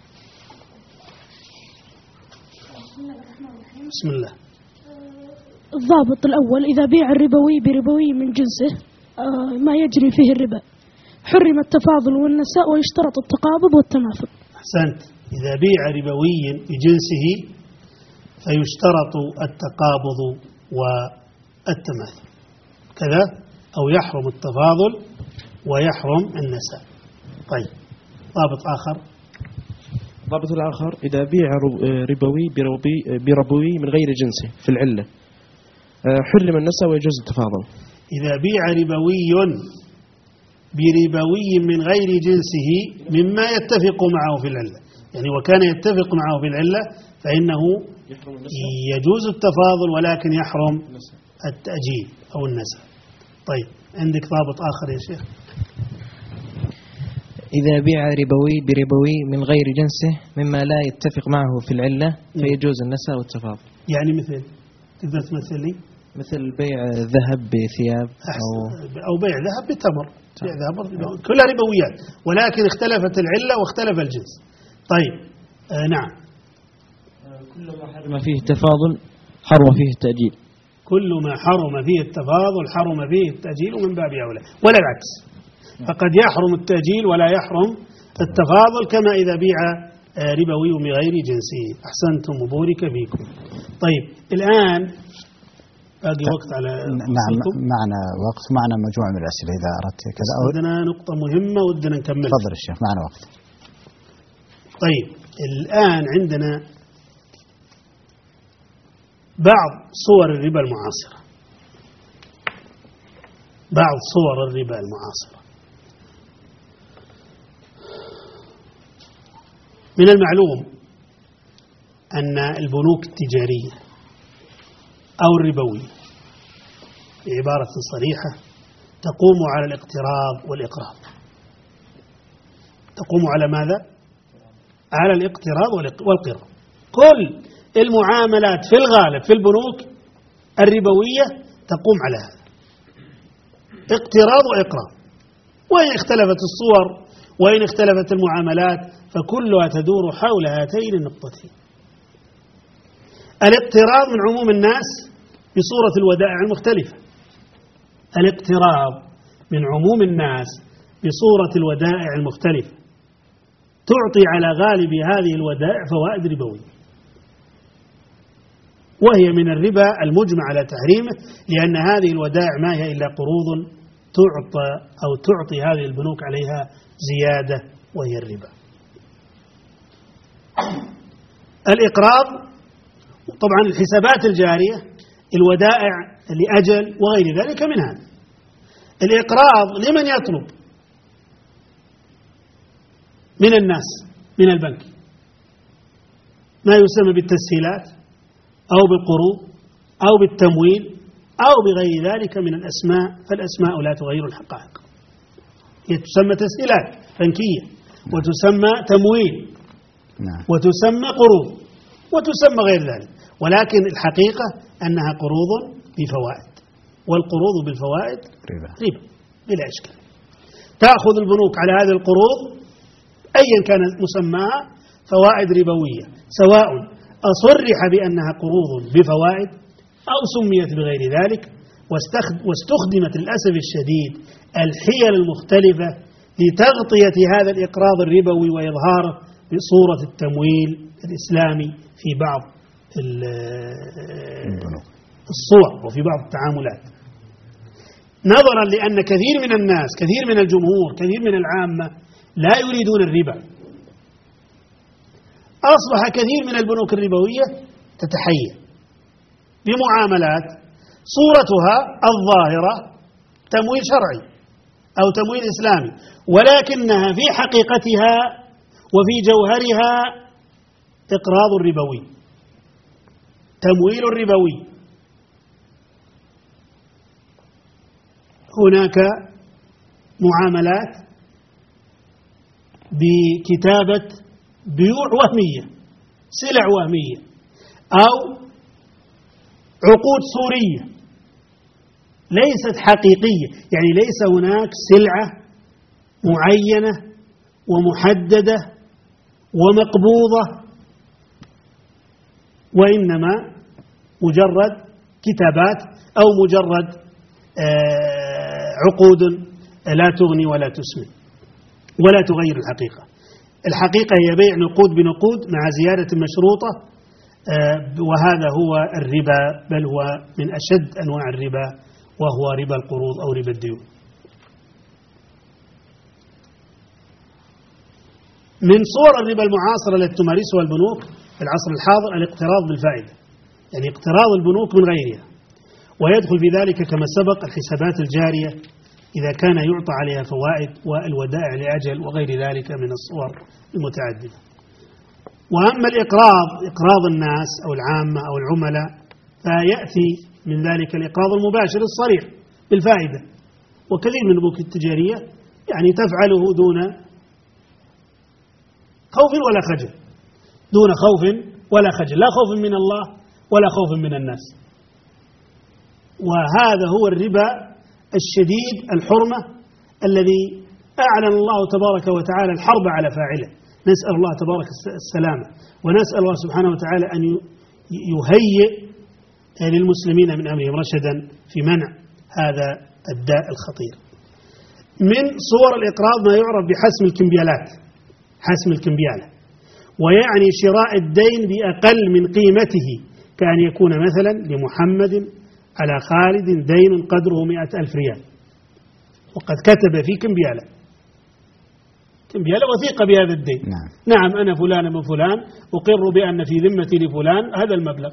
بسم الله. الضابط الأول إذا بيع الربوي بربوي من جنسه ما يجري فيه الربا، حرم التفاضل والنساء ويشترط التقابض والتماثل. أحسنت. إذا بيع ربوي بجنسه فيشترط التقابض والتماثل كذا، أو يحرم التفاضل ويحرم النساء. طيب، ضابط آخر. الضابط الآخر إذا بيع ربوي بربوي من غير جنسه في العلة حرم النساء ويجوز التفاضل. إذا بيع ربوي بربوي من غير جنسه مما يتفق معه في العلة، يعني وكان يتفق معه في العلة فإنه يجوز التفاضل ولكن يحرم التأجيل أو النساء. طيب، عندك ضابط آخر يا شيخ؟ إذا بيع ربوي بربوي من غير جنسه مما لا يتفق معه في العلة فيجوز النساء والتفاضل. يعني مثل تقدر تمثل لي؟ مثل بيع ذهب بثياب أو بيع ذهب بتمر، بيع ذهب كلها ربويات، ولكن اختلفت العلة واختلف الجنس. طيب، نعم. كل ما حرم فيه التفاضل حرم فيه التأجيل. كل ما حرم فيه التفاضل حرم فيه التأجيل من باب أولى، ولا العكس. فقد يحرم التأجيل ولا يحرم التفاضل، كما إذا بيع ربوي بغير جنسه. أحسنتم وبورك فيكم. طيب، الآن باقي وقت على نعم، معنا وقت، معنا مجموعة من الأسئلة إذا أردت كذا. عندنا نقطة مهمة ودنا نكمل. تفضل الشيخ، معنا وقت. طيب، الآن عندنا بعض صور الربا المعاصرة. بعض صور الربا المعاصرة. من المعلوم أن البنوك التجارية أو الربوية، بعبارة صريحة تقوم على الاقتراض والإقراض. تقوم على ماذا؟ على الاقتراض والقراض. كل المعاملات في الغالب في البنوك الربوية تقوم على هذا، اقتراض وإقراض، وإن اختلفت الصور وإن اختلفت المعاملات فكلها تدور حول هاتين النقطتين. الاقتراض من عموم الناس بصورة الودائع المختلفة، الاقتراض من عموم الناس بصورة الودائع المختلفة تعطي على غالب هذه الودائع فوائد ربوية، وهي من الربا المجمع على تحريمه، لأن هذه الودائع ما هي إلا قروض تعطي هذه البنوك عليها زيادة وهي الربا. الإقراض طبعا الحسابات الجارية، الودائع لأجل وغير ذلك من هذا. الإقراض لمن يطلب؟ من الناس، من البنك، ما يسمى بالتسهيلات أو بالقروض أو بالتمويل أو بغير ذلك من الأسماء، فالأسماء لا تغير الحقائق. هي تسمى تسهيلات بنكية، وتسمى تمويل، وتسمى قروض، وتسمى غير ذلك، ولكن الحقيقة أنها قروض بفوائد، والقروض بالفوائد ربا بلا إشكال. تأخذ البنوك على هذه القروض أيا كان مسماها فوائد ربوية، سواء أصرح بأنها قروض بفوائد أو سميت بغير ذلك، واستخدمت للأسف الشديد الحيل المختلفة لتغطية هذا الإقراض الربوي وإظهاره بصورة التمويل الإسلامي في بعض الصور وفي بعض التعاملات، نظرا لأن كثير من الناس، كثير من الجمهور، كثير من العامة لا يريدون الربا، أصبح كثير من البنوك الربوية تتحيل بمعاملات صورتها الظاهرة تمويل شرعي أو تمويل إسلامي، ولكنها في حقيقتها وفي جوهرها إقراض ربوي، تمويل ربوي. هناك معاملات بكتابة بيوع وهمية، سلع وهمية، أو عقود صورية ليست حقيقية، يعني ليس هناك سلعة معينة ومحددة ومقبوضة، وإنما مجرد كتابات أو مجرد عقود لا تغني ولا تسمن ولا تغير الحقيقة. الحقيقة هي بيع نقود بنقود مع زيادة مشروطة، وهذا هو الربا، بل هو من أشد أنواع الربا، وهو ربا القروض أو ربا الديون. من صور الربا المعاصرة التي تمارسها البنوك في العصر الحاضر الاقتراض بالفائدة، يعني اقتراض البنوك من غيرها، ويدخل في ذلك كما سبق الحسابات الجارية إذا كان يعطى عليها فوائد، والودائع لأجل وغير ذلك من الصور المتعددة. وأما الإقراض، إقراض الناس أو العامة أو العملاء، فيأتي من ذلك الإقراض المباشر الصريح بالفائدة، وكثير من البنوك التجارية يعني تفعله دون خوف ولا خجل، دون خوف ولا خجل، لا خوف من الله ولا خوف من الناس. وهذا هو الربا الشديد الحرمة الذي أعلن الله تبارك وتعالى الحرب على فاعله. نسأل الله تبارك السلامة، ونسأل الله سبحانه وتعالى أن يهيئ للمسلمين من أمرهم رشدا في منع هذا الداء الخطير. من صور الإقراض ما يعرف بحسم الكمبيالات، حسم الكمبيالة، ويعني شراء الدين بأقل من قيمته، كأن يكون مثلا لمحمد على خالد دين قدره 100,000 ريال، وقد كتب في كمبيالة وثيقة بهذا الدين. نعم أنا فلان ابن فلان أقر بأن في ذمتي لفلان هذا المبلغ.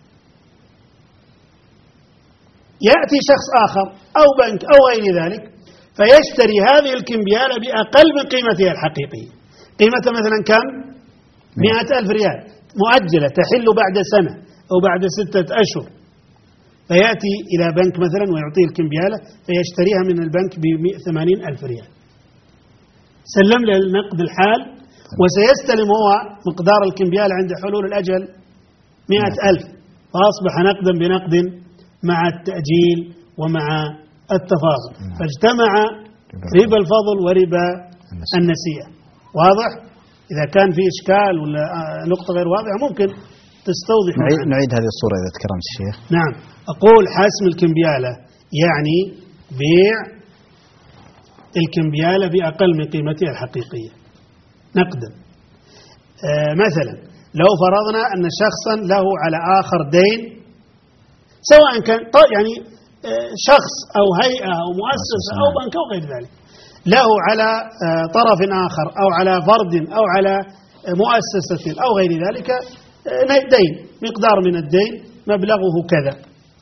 يأتي شخص آخر أو بنك أو غير ذلك فيشتري هذه الكمبيالة بأقل من قيمتها الحقيقية. قيمتها مثلا كم؟ 100,000 ريال مؤجلة تحل بعد سنة أو بعد 6 أشهر، فيأتي إلى بنك مثلا ويعطيه الكمبيالة فيشتريها من البنك ب80,000 ريال، سلم له النقد الحال وسيستلم هو مقدار الكمبيالة عند حلول الأجل 100,000، فأصبح نقدا بنقد مع التأجيل ومع التفاضل، فاجتمع ربا الفضل وربا النسيئة. واضح؟ إذا كان في إشكال ولا نقطة غير واضحة ممكن تستوضح. نعيد هذه الصورة إذا تكرمت الشيخ. نعم، أقول حسم الكمبيالة يعني بيع الكمبيالة بأقل من قيمتها الحقيقية نقدا. مثلا لو فرضنا أن شخصا له على آخر دين، سواء كان يعني شخص أو هيئة أو مؤسسة أو بنك أو غير ذلك، له على طرف آخر أو على فرد أو على مؤسسة أو غير ذلك دين، مقدار من الدين مبلغه كذا،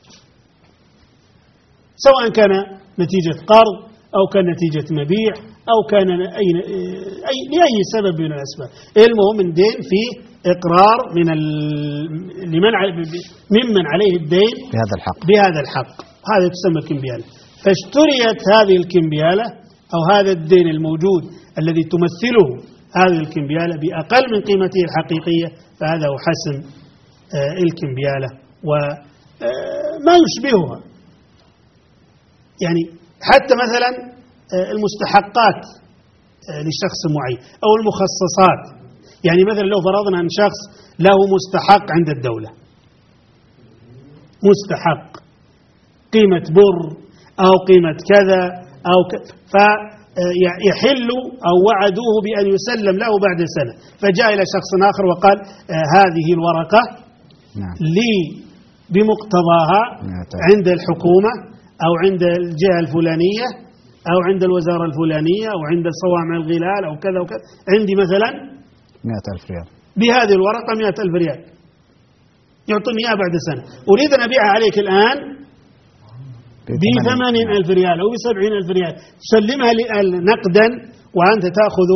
سواء كان نتيجة قرض أو كان نتيجة مبيع أو كان لأي سبب من الأسباب، المهم من دين فيه إقرار ممن عليه الدين بهذا الحق، هذا تسمى كمبيالة. فاشتريت هذه الكمبيالة أو هذا الدين الموجود الذي تمثله هذه الكمبيالة بأقل من قيمته الحقيقية، فهذا هو حسم الكمبيالة وما يشبهها. يعني حتى مثلا المستحقات لشخص معين أو المخصصات، يعني مثلا لو فرضنا أن شخص له مستحق عند الدولة، مستحق قيمة بر أو قيمة كذا أو فيحل أو وعدوه بأن يسلم له بعد سنة، فجاء إلى شخص آخر وقال هذه الورقة لي بمقتضاها عند الحكومة أو عند الجهة الفلانية أو عند الوزارة الفلانية أو عند صوامع الغلال أو كذا وكذا، عندي مثلا 100,000 ريال، بهذه الورقة 100,000 ريال، يعطوني إياها بعد سنة، أريد أن أبيعها عليك الآن ب80,000 ريال أو ب70,000 ريال، سلمها لي نقدا وأنت تأخذ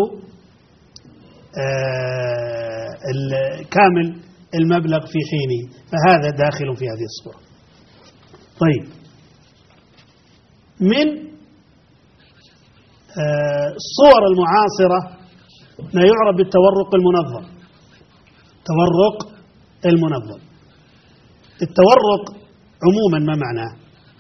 كامل المبلغ في حينه، فهذا داخل في هذه الصورة. طيب، من الصور المعاصرة ما يعرف بالتورق المنظم. تورق المنظم، التورق عموما ما معناه؟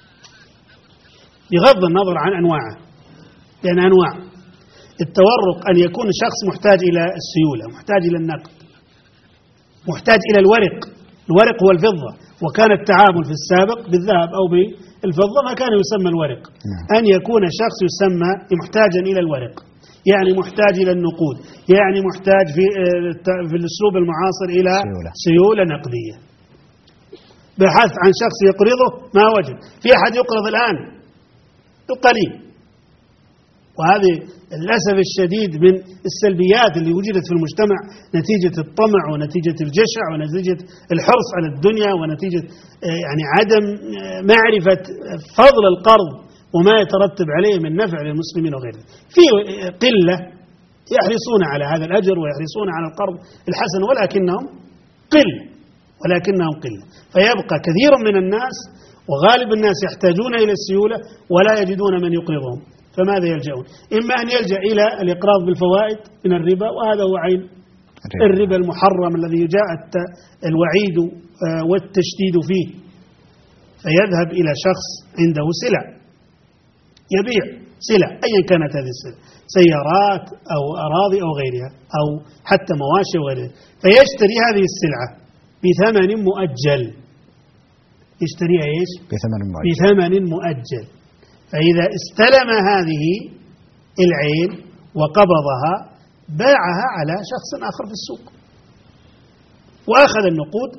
بغض النظر عن أنواعه، لأن أنواع التورق أن يكون شخص محتاج إلى السيولة، محتاج إلى النقد، محتاج إلى الورق هو الفضة، وكان التعامل في السابق بالذهب أو بالفضة ما كان يسمى الورق. أن يكون شخص يسمى محتاجا إلى الورق، يعني محتاج إلى النقود، يعني محتاج في الأسلوب المعاصر إلى سيولة نقدية. بحث عن شخص يقرضه ما وجد، في أحد يقرض الآن قليل، وهذه للأسف الشديد من السلبيات اللي وجدت في المجتمع نتيجة الطمع ونتيجة الجشع ونتيجة الحرص على الدنيا ونتيجة يعني عدم معرفة فضل القرض وما يترتب عليه من نفع للمسلمين وغيره. في قلة يحرصون على هذا الأجر ويحرصون على القرض الحسن، ولكنهم قلة، فيبقى كثير من الناس وغالب الناس يحتاجون إلى السيولة ولا يجدون من يقرضهم، فماذا يلجؤون؟ إما أن يلجأ إلى الإقراض بالفوائد من الربا، وهذا هو عين الربا المحرم الذي جاء الوعيد والتشديد فيه، فيذهب إلى شخص عنده سلع يبيع سلع أيا كانت هذه السلع، سيارات أو أراضي أو غيرها أو حتى مواشي وغيرها، فيشتري هذه السلعة بثمن مؤجل، يشتريها إيش؟ بثمن مؤجل. فإذا استلم هذه العين وقبضها باعها على شخص آخر في السوق وأخذ النقود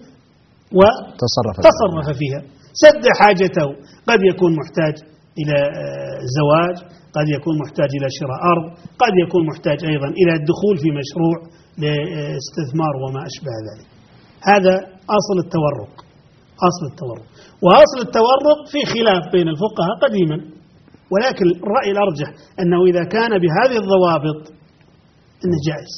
وتصرف فيها، سد حاجته، قد يكون محتاج إلى زواج، قد يكون محتاج إلى شراء أرض، قد يكون محتاج أيضا إلى الدخول في مشروع لاستثمار وما أشبه ذلك. هذا أصل التورق. وأصل التورق في خلاف بين الفقهاء قديما، ولكن الرأي الأرجح أنه إذا كان بهذه الضوابط أنه جائز.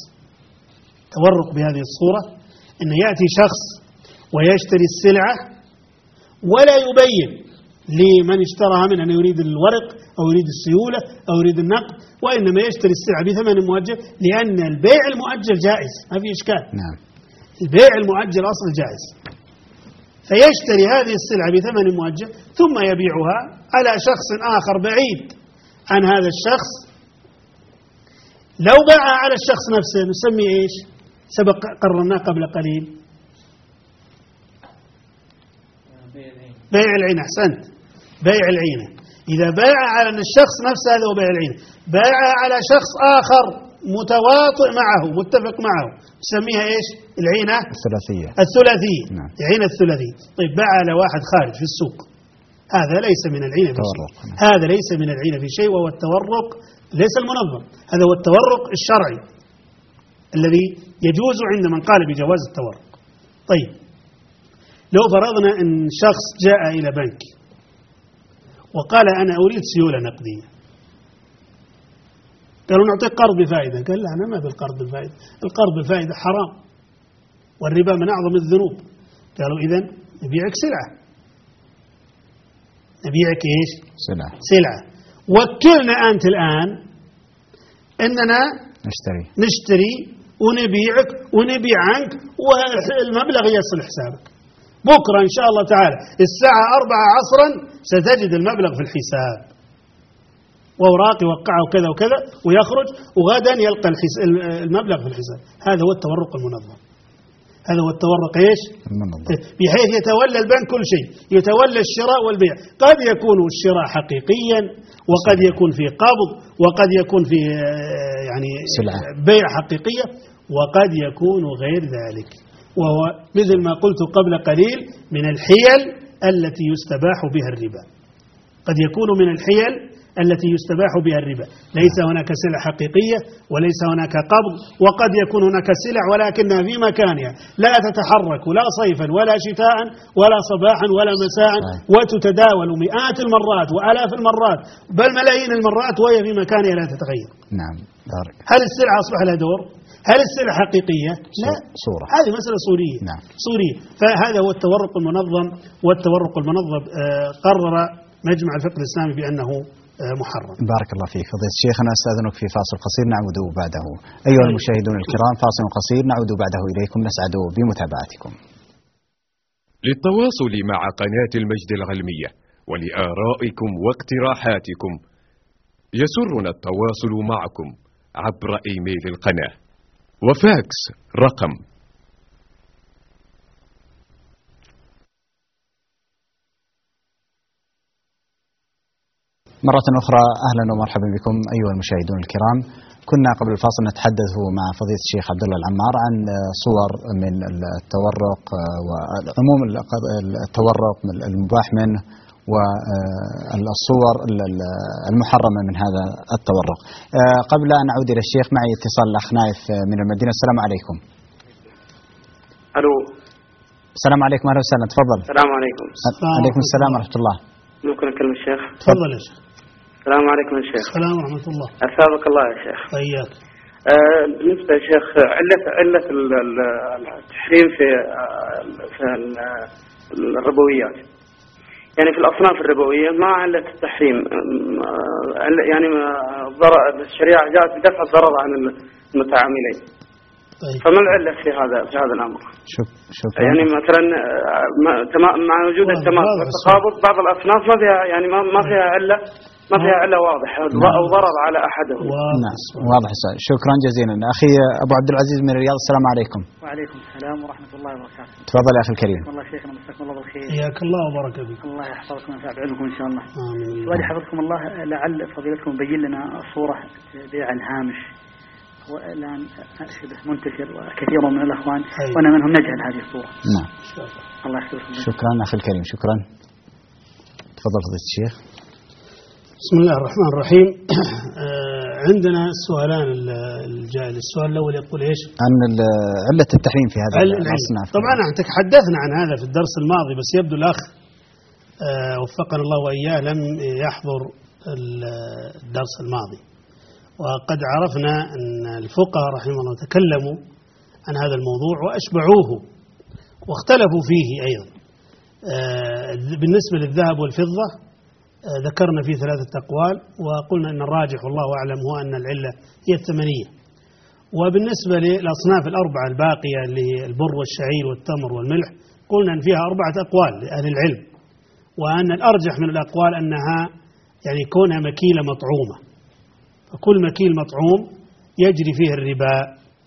تورق بهذه الصورة أن يأتي شخص ويشتري السلعة ولا يبين لمن اشتراها منه أنه يريد الورق أو يريد السيولة أو يريد النقد، وإنما يشتري السلعة بثمن مؤجل، لأن البيع المؤجل جائز ما في إشكال. نعم. البيع المؤجل أصل جائز، فيشتري هذه السلعة بثمن مؤجل ثم يبيعها على شخص آخر بعيد عن هذا الشخص. لو باعها على الشخص نفسه نسميه إيش؟ سبق قررناه قبل قليل، بيع العين. أحسنت، بيع العينة. إذا باع على الشخص نفسه هذا هو بيع العينة. باع على شخص آخر متواطئ معه متفق معه نسميها إيش؟ العينة الثلاثية. نعم. العينة الثلاثية. طيب باع على واحد خارج في السوق، هذا ليس من العينة في شيء. هذا ليس من العينة في شيء، وهو التورق ليس المنظم، هذا هو التورق الشرعي الذي يجوز عند من قال بجواز التورق. طيب لو فرضنا أن شخص جاء إلى بنك وقال أنا أريد سيولة نقدية، قالوا نعطيك قرض بفائدة، قال لا أنا ما في القرض بالفائدة، القرض بالفائدة حرام والربا من أعظم الذنوب. قالوا إذن نبيعك سلعة. نبيعك إيش؟ سلعة. وكلنا أنت الآن أننا نشتري ونبيعك ونبيع عنك، والمبلغ يصل حسابك. بكرة إن شاء الله تعالى الساعة 4 عصرا ستجد المبلغ في الحساب، وأوراق يوقعه وكذا وكذا ويخرج، وغدا يلقى المبلغ في الحساب. هذا هو التورق المنظم. هذا هو التورق إيش؟ بحيث يتولى البنك كل شيء، يتولى الشراء والبيع. قد يكون الشراء حقيقيا، وقد يكون في قبض، وقد يكون في يعني بيع حقيقية، وقد يكون غير ذلك. وهو مثل ما قلت قبل قليل من الحيل التي يستباح بها الربا. قد يكون من الحيل التي يستباح بها الربا، ليس هناك سلع حقيقية وليس هناك قبض، وقد يكون هناك سلع ولكنها في مكانها لا تتحرك لا صيفا ولا شتاء ولا صباحا ولا مساء، وتتداول مئات المرات وآلاف المرات بل ملايين المرات وهي في مكانها لا تتغير. نعم. هل السلعة أصبح لها دور؟ هل السلعة حقيقية؟ لا، صورة. هذه مسألة صورية. نعم. صورية. فهذا هو التورق المنظم، والتورق المنظم قرر مجمع الفقه الإسلامي بأنه محرم. بارك الله فيك فضيلة الشيخ. أنا أستأذنك في فاصل قصير نعود بعده. أيها المشاهدون الكرام، فاصل قصير نعود بعده إليكم، نسعد بمتابعتكم. للتواصل مع قناة المجد العلمية ولآرائكم واقتراحاتكم يسرنا التواصل معكم عبر إيميل القناة وفاكس رقم مرة أخرى أهلا ومرحبا بكم أيها المشاهدون الكرام. كنا قبل الفاصل نتحدث مع فضيلة الشيخ عبد الله العمار عن صور من التورق وعموم التورق المباح منه والصور المحرمة من هذا التورق. قبل أن أعود إلى الشيخ معي اتصال الأخ نايف من المدينة. السلام عليكم. ألو. السلام عليكم، أهلا وسهلا، تفضل. السلام عليكم. عليكم السلام ورحمة الله. ممكن أكلم الشيخ؟ تفضل يا شيخ. السلام عليكم يا شيخ. السلام ورحمة الله. أثابك الله يا شيخ. طيب. بالنسبة يا شيخ علة التحريم في الربويات، يعني في الأصناف الربوية ما علة التحريم، يعني الشريعة جاءت بدفع الضرر عن المتعاملين. طيب. فما العلة في هذا الأمر؟ شكرا. يعني مثلا مع وجود التماس والتقابض بعض الأصناف ما فيها، يعني ما فيها علة، ما فيها علة واضحة أو ضرر على أحدهم. نعم واضح. شكرا جزيلا. أخي أبو عبد العزيز من الرياض. السلام عليكم. وعليكم السلام ورحمة الله وبركاته. تفضل يا أخي الكريم. والله شيخنا مساكم الله بالخير. حياك الله وبارك فيك. الله يحفظكم وينفع بعلمكم إن شاء الله. آمين. سؤالي حفظكم الله، لعل فضيلتكم يبين لنا صورة بيع الهامش، والآن شبه منتشر وكثير من الأخوان وأنا منهم نجهل هذه الصورة. نعم. الله يحفظكم. شكرا أخي الكريم. شكرا. تفضل فضيلة الشيخ. بسم الله الرحمن الرحيم. عندنا سؤالان الجائل. السؤال الأول يقول إيش؟ عن علة التحريم في هذا الأصناف. طبعا تحدثنا عن هذا في الدرس الماضي، بس يبدو الأخ وفقنا الله وإياه لم يحضر الدرس الماضي. وقد عرفنا أن الفقهاء رحمه الله تكلموا عن هذا الموضوع وأشبعوه واختلفوا فيه أيضا. بالنسبة للذهب والفضة ذكرنا فيه 3 أقوال، وقلنا أن الراجح والله أعلم هو أن العلة هي الثمنية. وبالنسبة للأصناف الأربعة الباقية اللي هي البر والشعير والتمر والملح قلنا أن فيها 4 أقوال لأهل العلم، وأن الأرجح من الأقوال أنها يعني كونها مكيلة مطعومة، فكل مكيل مطعوم يجري فيه الربا.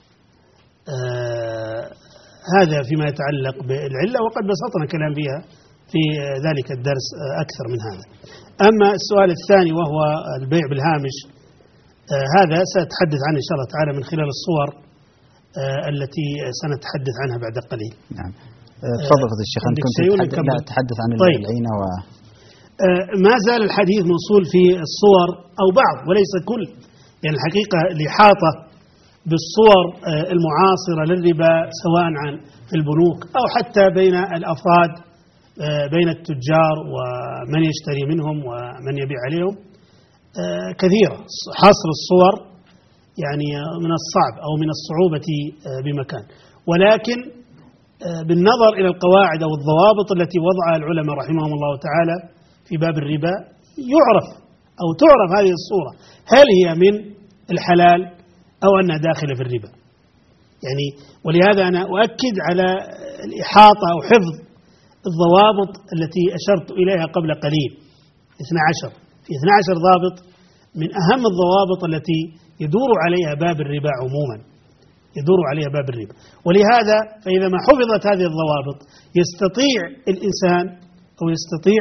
هذا فيما يتعلق بالعلة، وقد بسطنا كلام فيها في ذلك الدرس أكثر من هذا. أما السؤال الثاني وهو البيع بالهامش، هذا سأتحدث عنه إن شاء الله تعالى من خلال الصور التي سنتحدث عنها بعد قليل. نعم. تفضل فضيلة الشيخ، أنت كنت تتحدث عن العينة ما زال الحديث موصول في الصور أو بعض وليس كل، يعني الحقيقة الإحاطة بالصور المعاصرة للربا سواء عن في البنوك أو حتى بين الأفراد، بين التجار ومن يشتري منهم ومن يبيع عليهم كثيرة. حصر الصور يعني من الصعب أو من الصعوبة بمكان، ولكن بالنظر إلى القواعد أو الضوابط التي وضعها العلماء رحمهم الله تعالى في باب الربا يعرف أو تعرف هذه الصورة هل هي من الحلال أو أنها داخلة في الربا. يعني ولهذا أنا أؤكد على الإحاطة أو حفظ الضوابط التي أشرت إليها قبل قليل، 12 في 12 ضابط من أهم الضوابط التي يدور عليها باب الربا عموما، يدور عليها باب الربا. ولهذا فإذا ما حفظت هذه الضوابط يستطيع الإنسان أو يستطيع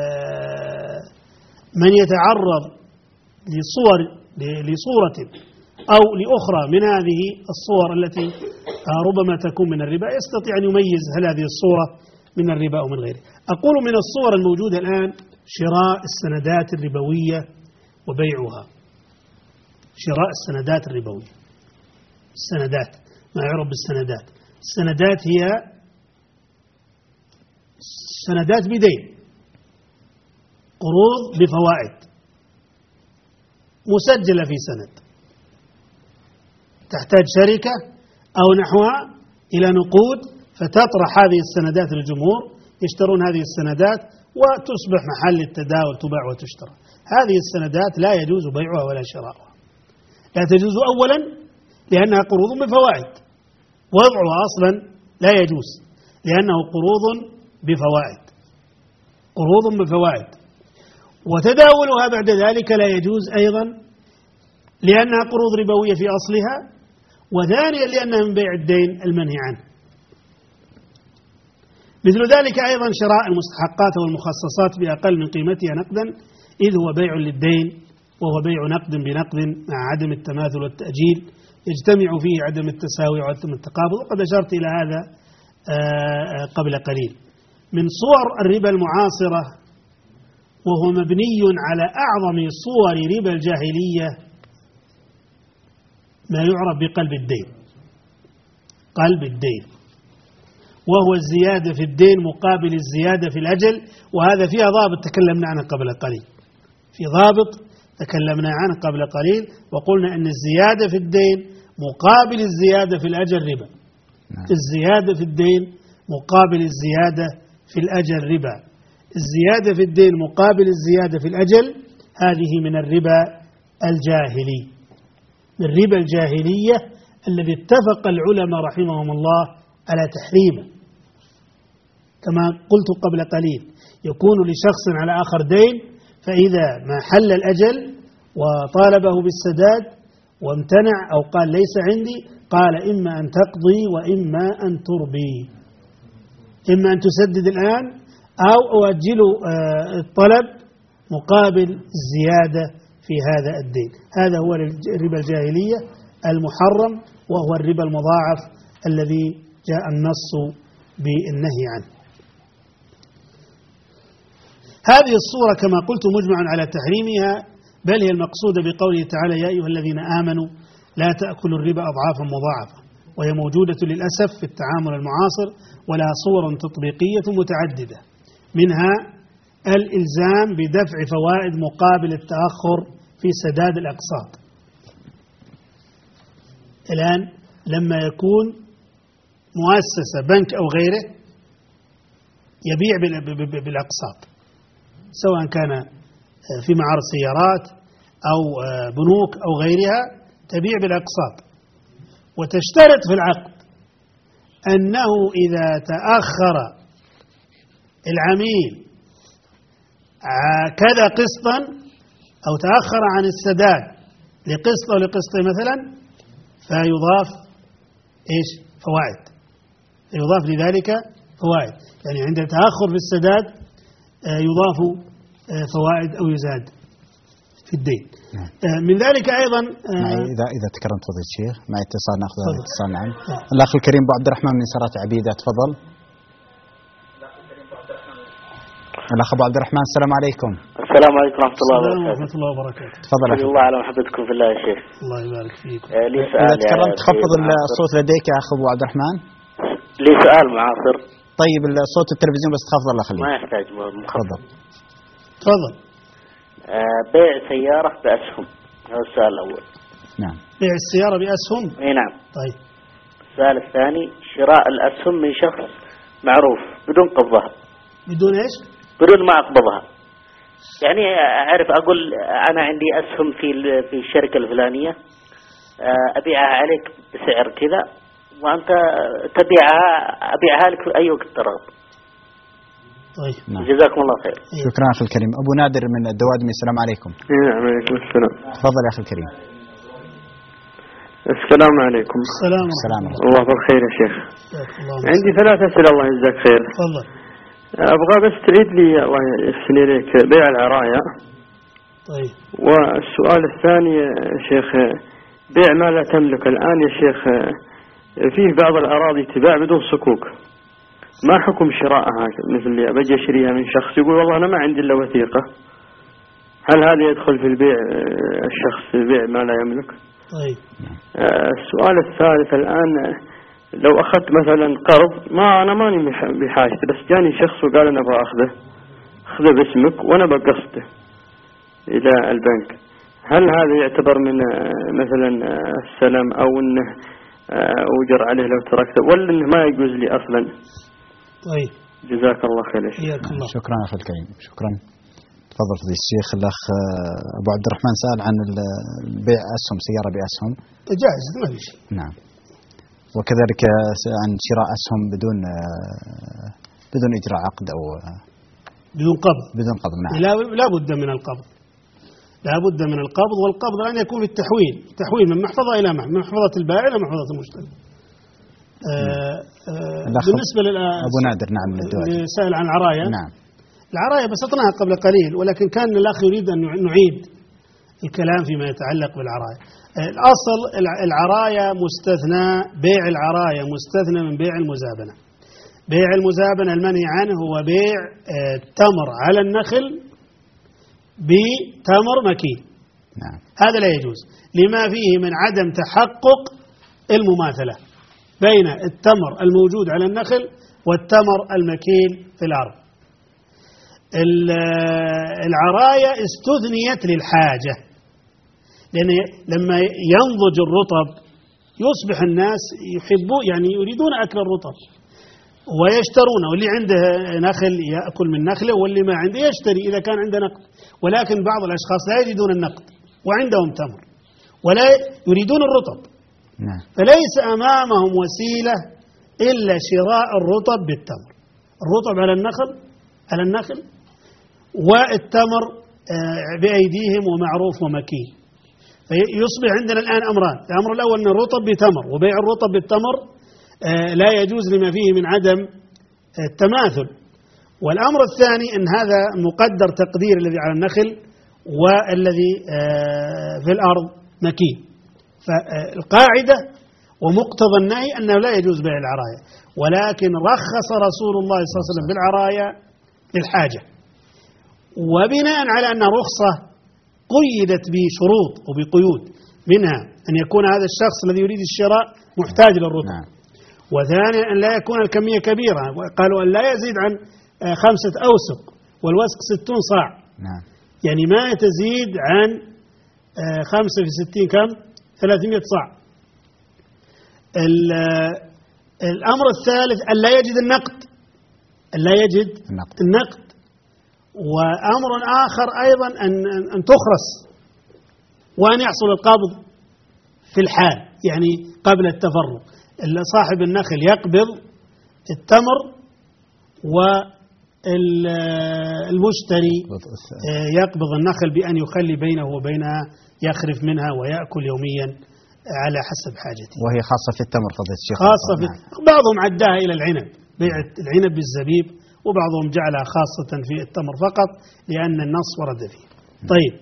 من يتعرض لصورة أو لأخرى من هذه الصور التي ربما تكون من الربا يستطيع أن يميز هل هذه الصورة من الربا أو من غيره. أقول من الصور الموجودة الآن شراء السندات الربوية وبيعها. شراء السندات الربوية، السندات ما يعرف بالسندات. السندات هي سندات بدين، قروض بفوائد مسجلة في سند، تحتاج شركة أو نحوها إلى نقود فتطرح هذه السندات للجمهور، يشترون هذه السندات وتصبح محل التداول، تباع وتشترى. هذه السندات لا يجوز بيعها ولا شراؤها. لا تجوز أولا لأنها قروض بفوائد، وضعها أصلا لا يجوز لأنه قروض بفوائد، قروض بفوائد. وتداولها بعد ذلك لا يجوز أيضا لأنها قروض ربوية في أصلها، وثانيا لأنها من بيع الدين المنهي عنه. مثل ذلك أيضا شراء المستحقات والمخصصات بأقل من قيمتها نقدا، إذ هو بيع للدين وهو بيع نقد بنقد مع عدم التماثل والتأجيل، يجتمع فيه عدم التساوي وعدم التقابض، وقد أشرت إلى هذا قبل قليل. من صور الربا المعاصرة وهو مبني على أعظم صور ربا الجاهلية ما يعرف بقلب الدين، قلب الدين، وهو الزيادة في الدين مقابل الزيادة في الأجل. وهذا فيها ضابط تكلمنا عنه قبل قليل، في ضابط تكلمنا عنه قبل قليل وقلنا أن الزيادة في الدين مقابل الزيادة في الأجل ربا. الزيادة في الدين مقابل الزيادة في الأجل ربا. الزيادة في الدين مقابل الزيادة في الأجل هذه من الربا الجاهلي، من الربا الجاهلية الذي اتفق العلماء رحمهم الله على تحريمه. كما قلت قبل قليل يكون لشخص على آخر دين، فإذا ما حل الأجل وطالبه بالسداد وامتنع أو قال ليس عندي، قال إما أن تقضي وإما أن تربي، إما أن تسدد الآن أو أؤجل الطلب مقابل الزيادة في هذا الدين. هذا هو الربا الجاهلية المحرم، وهو الربا المضاعف الذي جاء النص بالنهي عنه. هذه الصورة كما قلت مجمع على تحريمها، بل هي المقصودة بقوله تعالى يا أيها الذين آمنوا لا تأكلوا الربا أضعافا مضاعفة، وهي موجودة للأسف في التعامل المعاصر، ولها صور تطبيقية متعددة، منها الإلزام بدفع فوائد مقابل التأخر في سداد الأقساط. الآن لما يكون مؤسسة بنك أو غيره يبيع بالأقساط، سواء كان في معارض سيارات أو بنوك أو غيرها، تبيع بالأقساط، وتشترط في العقد أنه إذا تأخر العميل كذا قسطا أو تأخر عن السداد لقسط أو لقسط مثلا، فيضاف إيش؟ فوائد، يضاف لذلك فوائد، يعني عند تأخر في السداد يضاف فوائد أو يزاد في الدين. من ذلك أيضا إذا تكرمت فضيلة الشيخ معي اتصال، نأخذ هذا الاتصال. نعم. الأخ الكريم أبو عبد الرحمن من سرات عبيدة، تفضل. الأخ أبو عبد الرحمن، السلام عليكم. السلام عليكم ورحمة الله وبركاته. السلام ورحمة الله وبركاته. تفضل. الله على محبتكم في الله يا شيخ. الله يبارك فيكم. لي سؤال. إذا تكرمت تخفض الصوت لديك يا أخ أبو عبد الرحمن. لي سؤال معاصر. طيب صوت التلفزيون بس تخفض الله خليه. ما يحتاج مخفض. تفضل. بيع سيارة بأسهم، هذا السؤال الأول. نعم. بيع السيارة بأسهم. اي نعم. طيب. السؤال الثاني شراء الأسهم من شخص معروف بدون قبضها. بدون ايش؟ بدون ما أقبضها. يعني أعرف أقول أنا عندي أسهم في الشركة الفلانية، أبيعها عليك بسعر كذا وأنت أبيعها لك في أي وقت ترغب. طيب. نعم. جزاكم الله خير. شكرا أخي الكريم. أبو نادر من الدوادمي، السلام عليكم. نعم عليكم السلام. تفضل يا أخي الكريم. السلام عليكم. السلام. الله بالخير يا شيخ. عندي 3 أسئلة الله يجزاك خير. تفضل. أبغى بس تعيد لي الله يحسن إليك بيع العرايا. طيب. والسؤال الثاني يا شيخ بيع ما لا تملك. الآن يا شيخ فيه بعض الأراضي تباع بدون صكوك، ما حكم شراءها؟ مثل اللي بجي أشتريها من شخص يقول والله أنا ما عندي إلا وثيقة، هل هذا يدخل في البيع؟ الشخص يبيع ما لا يملك. طيب. السؤال الثالث الآن لو أخذت مثلا قرض، أنا ماني بحاجته، بس جاني شخص وقال أنا أبغى أخذه باسمك وأنا بقسطه إلى البنك، هل هذا يعتبر من مثلا السلم أو أنه أوجر عليه لو تركته، ولا أنه ما يجوز لي أصلا؟ طيب. جزاك الله خير. شكرا أخي الكريم. شكرا. تفضل فضيلة الشيخ. الأخ أبو عبد الرحمن سأل عن بيع أسهم، سيارة بأسهم. جائز ما في شيء. نعم. وكذلك عن شراء أسهم بدون إجراء عقد أو بدون قبض. بدون قبض. نعم. لا بد من القبض. لا بد من القبض، والقبض أن يكون بالتحويل من محفظة إلى محفظة البائع إلى محفظة المشتري. بالنسبة أبو نادر نعم سأل عن العرايا. نعم. العرايا بسطناها قبل قليل، ولكن كان الأخ يريد أن نعيد الكلام فيما يتعلق بالعرايا. الأصل العرايا مستثنى، بيع العرايا مستثنى من بيع المزابنة. بيع المزابنة المنهي عنه هو بيع تمر على النخل بتمر مكين. نعم. هذا لا يجوز لما فيه من عدم تحقق المماثلة بين التمر الموجود على النخل والتمر المكين في الأرض. العرايا استثنيت للحاجة، لأن لما ينضج الرطب يصبح الناس يعني يريدون أكل الرطب ويشترونه، واللي عنده نخل يأكل من نخله واللي ما عنده يشتري إذا كان عنده نقد. ولكن بعض الأشخاص لا يجدون النقد وعندهم تمر ولا يريدون الرطب. نعم. فليس أمامهم وسيلة إلا شراء الرطب بالتمر، الرطب على النخل والتمر بأيديهم ومعروف ومكين. فيصبح عندنا الآن أمران، الأمر الأول أن الرطب بتمر، وبيع الرطب بالتمر لا يجوز لما فيه من عدم التماثل. والأمر الثاني أن هذا مقدر تقدير الذي على النخل والذي في الأرض مكين. فالقاعدة ومقتضى النهي أنه لا يجوز بيع العرايا، ولكن رخص رسول الله صلى الله عليه وسلم بالعرايا للحاجة، وبناء على أن رخصة قيدت بشروط وبقيود، منها أن يكون هذا الشخص الذي يريد الشراء محتاج للرطب. نعم. وثانيا أن لا يكون الكمية كبيرة، قالوا أن لا يزيد عن 5 أوسق، والوسق 60 صاع. نعم. يعني ما تزيد عن 5 في 60 كم؟ 300 صاع. الأمر الثالث أن لا يجد النقد، لا يجد النقد. وأمر آخر أيضا أن تخرس وأن يحصل القبض في الحال، يعني قبل التفرغ. صاحب النخل يقبض التمر والمشتري يقبض النخل بأن يخلي بينه وبينها، يخرف منها ويأكل يوميا على حسب حاجته. وهي خاصة في التمر فضيلة الشيخ؟ خاصة في بعضهم عداها إلى العنب، بيع العنب بالزبيب، وبعضهم جعلها خاصة في التمر فقط لأن النص ورد فيه. طيب،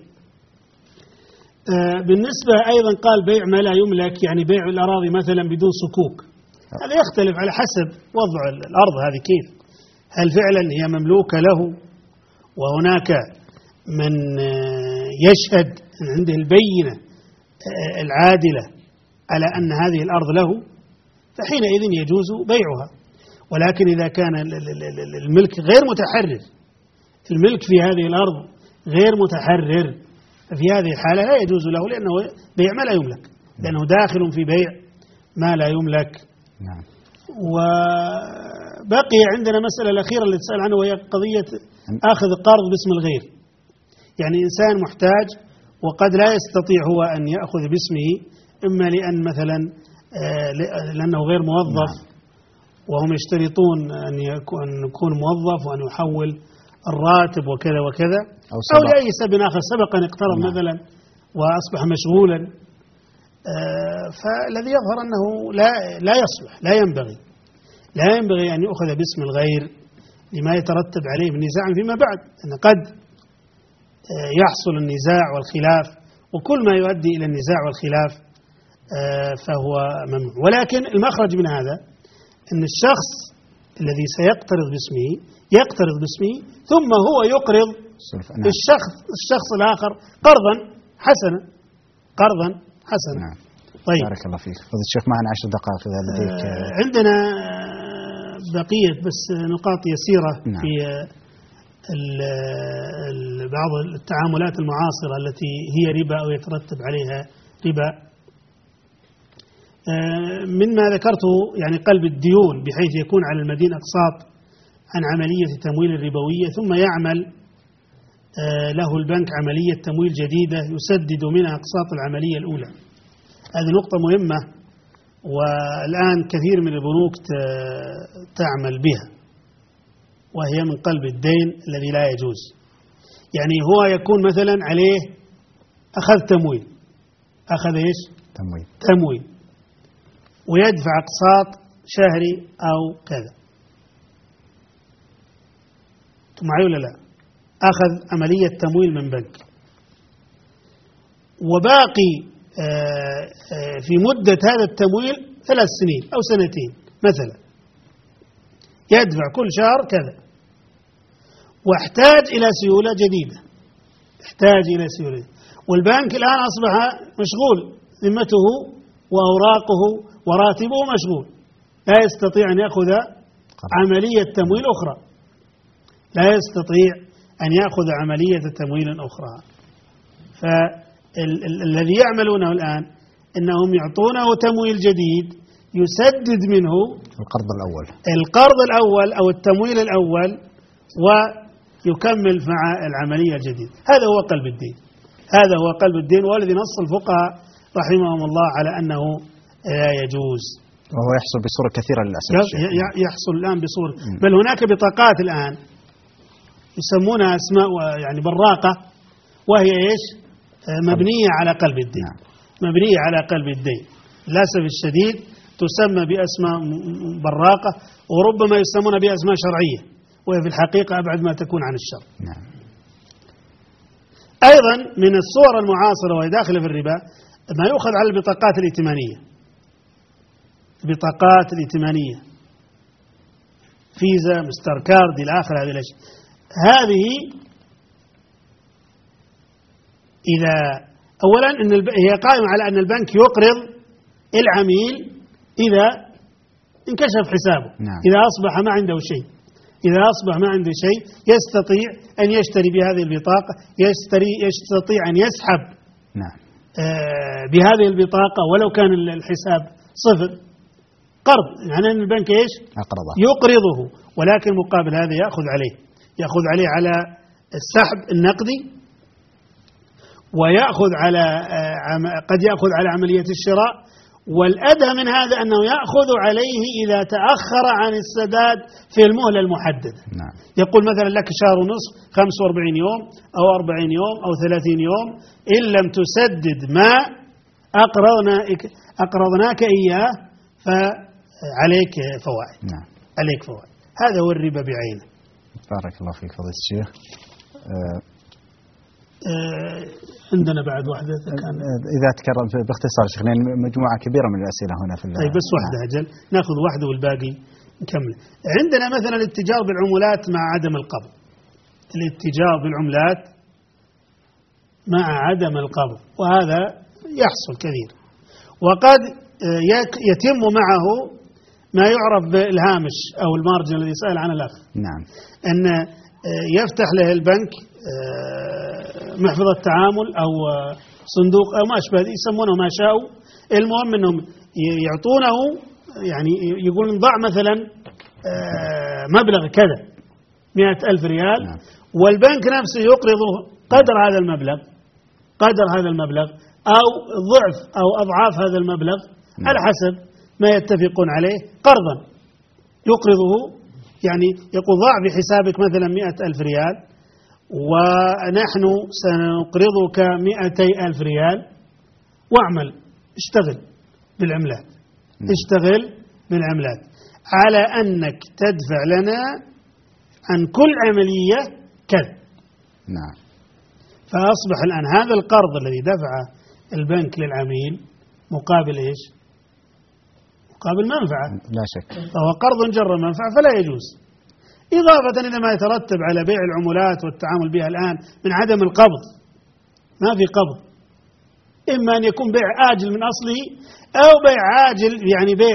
بالنسبة أيضا قال بيع ما لا يملك، يعني بيع الأراضي مثلا بدون صكوك. هذا يختلف على حسب وضع الأرض هذه كيف، هل فعلا هي مملوكة له وهناك من يشهد عنده البينة العادلة على أن هذه الأرض له، فحينئذ يجوز بيعها. ولكن إذا كان الملك غير متحرر، الملك في هذه الأرض غير متحرر، ففي هذه الحالة لا يجوز له، لأنه بيع ما لا يملك، لأنه داخل في بيع ما لا يملك. نعم. وبقي عندنا مسألة الأخيرة اللي تسأل عنها، وهي قضية أخذ قرض باسم الغير. يعني إنسان محتاج وقد لا يستطيع هو أن يأخذ باسمه، إما لأن مثلا لأنه غير موظف، وهم يشترطون أن يكون موظف وأن يحول الراتب وكذا وكذا، أو لأي سبب آخر، سبق أن اقترض مثلا وأصبح مشغولا، فالذي يظهر أنه لا يصلح، لا ينبغي أن يؤخذ باسم الغير لما يترتب عليه من نزاع فيما بعد، أن قد يحصل النزاع والخلاف، وكل ما يؤدي إلى النزاع والخلاف فهو ممنوع. ولكن المخرج من هذا أن الشخص الذي سيقترض باسمه يقترض باسمه، ثم هو يقرض الشخص الآخر قرضا حسنا. نعم. طيب، بارك الله فيك. فضل الشيخ معنا 10 دقائق إذا لديك. عندنا بقية بس نقاط يسيرة. نعم. في بعض التعاملات المعاصرة التي هي ربا أو يترتب عليها ربا، مما ذكرته يعني قلب الديون، بحيث يكون على المدين أقساط عن عملية تمويل الربوية، ثم يعمل له البنك عملية تمويل جديدة يسدد منها أقساط العملية الأولى. هذه نقطة مهمة، والآن كثير من البنوك تعمل بها، وهي من قلب الدين الذي لا يجوز. يعني هو يكون مثلا عليه أخذ تمويل، أخذ إيش؟ تمويل، ويدفع أقساط شهري أو كذا. معي ولا لا؟ أخذ عملية تمويل من بنك، وباقي في مدة هذا التمويل 3 سنين أو 2 سنين مثلا، يدفع كل شهر كذا، واحتاج إلى سيولة جديدة، والبنك الآن أصبح مشغول، ذمته وأوراقه وراتبه مشغول، لا يستطيع أن يأخذ عملية تمويل أخرى، فالذي يعملونه الآن إنهم يعطونه تمويل جديد يسدد منه القرض الأول أو التمويل الأول، ويكمل مع العملية الجديدة. هذا هو قلب الدين، والذي نص الفقهاء رحمهم الله على أنه لا يجوز، وهو يحصل بصورة كثيرة للأسف. يحصل الآن بصورة، بل هناك بطاقات الآن يسمونها أسماء يعني براقة، وهي إيش؟ مبنية على قلب الدين. مبنية على قلب الدين، للأسف الشديد تسمى بأسماء براقة، وربما يسمون بأسماء شرعية، وهي في الحقيقة أبعد ما تكون عن الشرع. أيضا من الصور المعاصرة وهي داخلة في الربا ما يؤخذ على البطاقات الائتمانية، فيزا، مستر كارد إلى آخر هذه الأشياء. هذه إذا أولا هي قائمة على أن البنك يقرض العميل إذا انكشف حسابه. إذا أصبح ما عنده شيء، يستطيع أن يشتري بهذه البطاقة، يستطيع أن يسحب بهذه البطاقة ولو كان الحساب 0، قرض، يعني أن البنك إيش؟ يقرضه، ولكن مقابل هذا يأخذ عليه على السحب النقدي، ويأخذ على قد يأخذ على عملية الشراء، والأدهى من هذا أنه يأخذ عليه إذا تأخر عن السداد في المهلة المحددة. نعم. يقول مثلا لك شهر ونصف، 45 يوم أو 40 يوم أو 30 يوم، إن لم تسدد ما أقرضناك إياه فعليك فوائد. نعم. عليك فوائد. هذا هو الربا بعينه. بارك الله فيك فضيلة الشيخ. عندنا بعد واحدة كان إذا تكرم باختصار شيخ، لأن مجموعة كبيرة من الأسئلة هنا في طيب بس واحدة أجل، نأخذ واحدة والباقي نكمل. عندنا مثلا الاتجار بالعملات مع عدم القبض. الاتجار بالعملات مع عدم القبض، وهذا يحصل كثير، وقد يتم معه ما يعرف بالهامش أو المارجن الذي سأل عنه الأخ. نعم. أن يفتح له البنك محفظة تعامل أو صندوق أو ما أشبه، يسمونه ما شاءوا، المهم أنهم يعطونه، يعني يقول ضع مثلا مبلغ كذا 100,000 ريال، والبنك نفسه يقرضه قدر هذا المبلغ أو ضعف أو أضعاف هذا المبلغ على حسب ما يتفقون عليه قرضا يقرضه. يعني يقول ضع بحسابك مثلا 100,000 ريال، ونحن سنقرضك 200,000 ريال، واعمل اشتغل بالعملات على أنك تدفع لنا عن كل عملية كذا. نعم. فأصبح الآن هذا القرض الذي دفعه البنك للعميل مقابل إيش؟ مقابل منفعة، لا شك، فهو قرض جر منفعة فلا يجوز. إضافة إلى ما يترتب على بيع العملات والتعامل بها الآن من عدم القبض، ما في قبض، إما أن يكون بيع آجل من أصله أو بيع عاجل، يعني بيع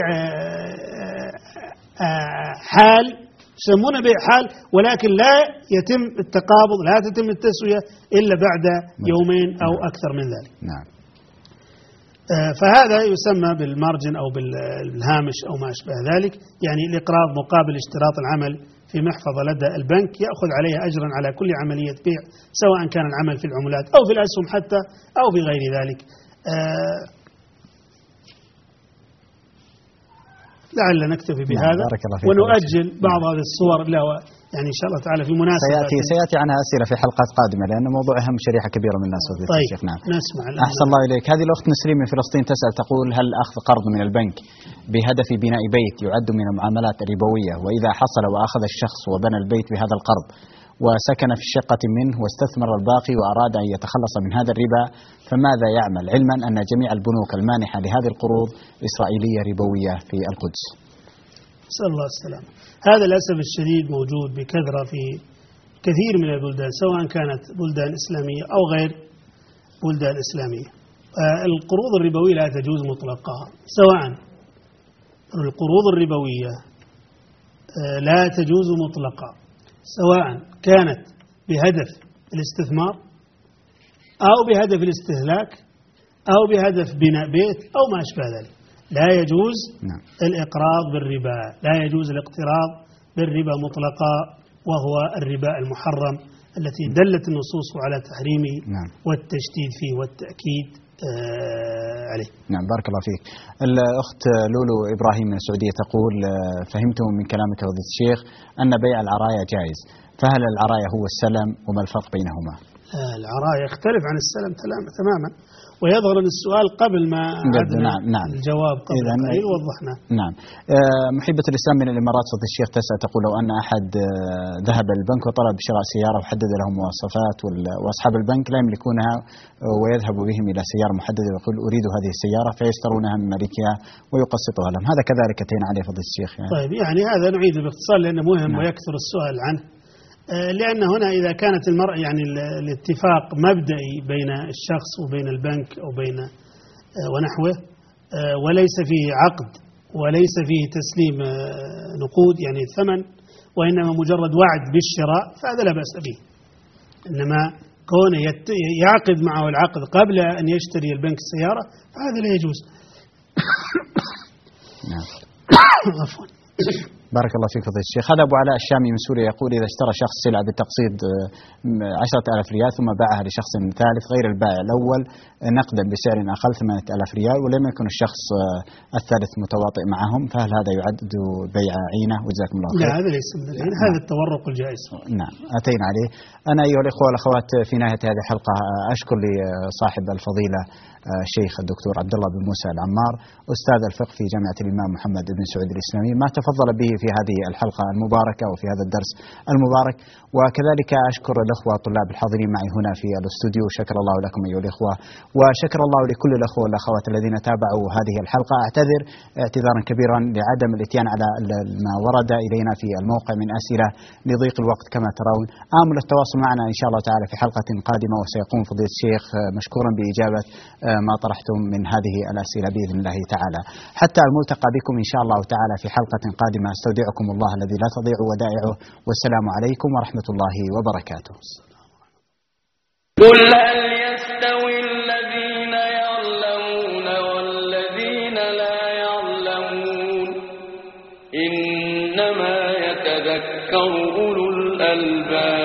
حال، يسمونه بيع حال، ولكن لا يتم التقابض، لا تتم التسوية إلا بعد يومين أو أكثر من ذلك. نعم. فهذا يسمى بالمارجن أو بالهامش أو ما أشبه ذلك، يعني الإقراض مقابل اشتراط العمل في محفظة لدى البنك، يأخذ عليها أجرا على كل عملية بيع، سواء كان العمل في العملات أو في الأسهم حتى أو في غير ذلك. لعل نكتفي بهذا ونؤجل بعض هذه الصور له، يعني إن شاء الله تعالى في مناسبة سيأتي عنها أسئلة في حلقات قادمة، لأن موضوع أهم شريحة كبيرة من الناس. طيب الشيخ. نعم. نسمع. أحسن الله إليك. هذه الأخت نسرين من فلسطين تسأل تقول: هل أخذ قرض من البنك بهدف بناء بيت يعد من المعاملات الربوية؟ وإذا حصل وأخذ الشخص وبنى البيت بهذا القرض وسكن في شقة منه واستثمر الباقي وأراد أن يتخلص من هذا الربا، فماذا يعمل، علما أن جميع البنوك المانحة لهذه القروض إسرائيلية ربوية في القدس؟ نسأل الله السلامة. هذا للأسف الشديد موجود بكثرة في كثير من البلدان، سواء كانت بلدان إسلامية أو غير بلدان إسلامية. القروض الربوية لا تجوز مطلقا، سواء القروض الربوية لا تجوز مطلقا سواء كانت بهدف الاستثمار أو بهدف الاستهلاك أو بهدف بناء بيت أو ما أشبه ذلك. لا يجوز الإقراض بالربا، لا يجوز الاقتراض بالربا مطلقا، وهو الربا المحرم التي دلت النصوص على تحريمه والتشديد فيه والتأكيد عليه. نعم. بارك الله فيك. الأخت لولو إبراهيم من السعودية تقول: فهمت من كلامك فضيلة الشيخ أن بيع العرايا جائز، فهل العرايا هو السلم وما الفرق بينهما؟ العرايا يختلف عن السلم تماما، ويظهر أن السؤال قبل ما نعم. الجواب قبل قليل وضحنا. نعم. محبة الإسلام من الإمارات فضيلة الشيخ تسأل تقول: لو أن أحد ذهب البنك وطلب شراء سيارة وحدد لهم مواصفات وأصحاب البنك لا يملكونها، ويذهب بهم إلى سيارة محددة ويقول: أريد هذه السيارة، فيشترونها من مالكها ويقسطها لهم، هذا كذلك أتينا عليه فضيلة الشيخ؟ طيب، يعني هذا نعيد باختصار لأنه مهم ويكثر السؤال عنه، لأن هنا إذا كانت المرأة يعني الاتفاق مبدئي بين الشخص وبين البنك أو بين ونحوه، وليس فيه عقد وليس فيه تسليم نقود يعني ثمن، وإنما مجرد وعد بالشراء، فهذا لا بأس به. إنما كونه يعقد معه العقد قبل أن يشتري البنك السيارة فهذا لا يجوز. عفوا. بارك الله فيك فضيلة الشيخ. هذا أبو علاء الشامي من سوريا يقول إذا اشترى شخص سلعة بالتقسيط 10,000 ريال ثم باعها لشخص ثالث غير البائع الأول نقدا بسعر أقل 8,000 ريال ولم يكن الشخص الثالث متواطئ معهم، فهل هذا يعد بيع عينة؟ وجزاكم الله خير. لا هذا ليس من العين، هذا التورق الجائز. نعم أتينا عليه. أنا أيها الإخوة والأخوات في نهاية هذه الحلقة أشكر لصاحب الفضيلة الشيخ الدكتور عبد الله بن موسى العمار أستاذ الفقه في جامعة الإمام محمد بن سعود الإسلامية ما تفضل به في هذه الحلقة المباركة وفي هذا الدرس المبارك، وكذلك أشكر الأخوة الطلاب الحاضرين معي هنا في الاستوديو. شكر الله لكم أيها الإخوة، وشكر الله لكل الأخوة والأخوات الذين تابعوا هذه الحلقة. أعتذر اعتذارا كبيرا لعدم الاتيان على ما ورد إلينا في الموقع من أسئلة لضيق الوقت كما ترون. آمل التواصل معنا إن شاء الله تعالى في حلقة قادمة، وسيقوم فضيلة الشيخ مشكورا بإجابة ما طرحتم من هذه الأسئلة بإذن الله تعالى. حتى الملتقى بكم إن شاء الله تعالى في حلقة قادمة، استودعكم الله الذي لا تضيع ودائعه، والسلام عليكم ورحمة الله وبركاته. قل هل يستوي الذين يعلمون والذين لا يعلمون إنما يتذكر أولو الألباب.